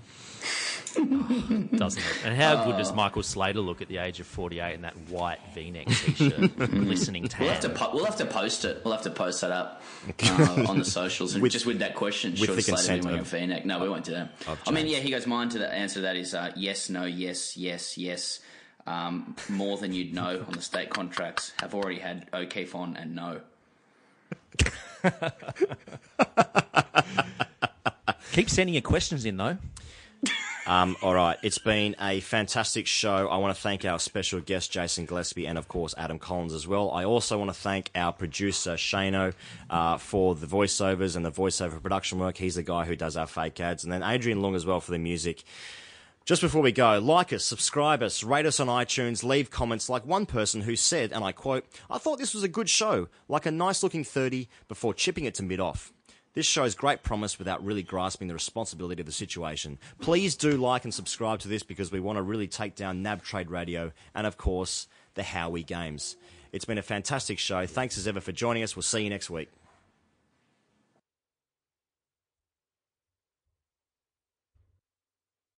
Doesn't it? And how good does Michael Slater look at the age of forty-eight in that white V-neck t-shirt, glistening tan? We'll have to po- we'll have to post it. We'll have to post that up uh, on the socials, and With- just with that question. with Should the Slater be consent wearing a of- V-neck? No, we won't do that. of I mean, James. yeah, he goes. Mine to the answer to that is uh, yes, no, yes, yes, yes. Um, more than you'd know on the state contracts. Have already had O'Keefe on and no. Keep sending your questions in, though. Um, all right, it's been a fantastic show. I want to thank our special guest, Jason Gillespie, and, of course, Adam Collins as well. I also want to thank our producer, Shano, uh, for the voiceovers and the voiceover production work. He's the guy who does our fake ads. And then Adrian Long as well for the music. Just before we go, like us, subscribe us, rate us on iTunes, leave comments like one person who said, and I quote, I thought this was a good show, like a nice-looking thirty before chipping it to mid-off. This shows great promise without really grasping the responsibility of the situation. Please do like and subscribe to this because we want to really take down N A B Trade Radio and, of course, the Howie Games. It's been a fantastic show. Thanks as ever for joining us. We'll see you next week.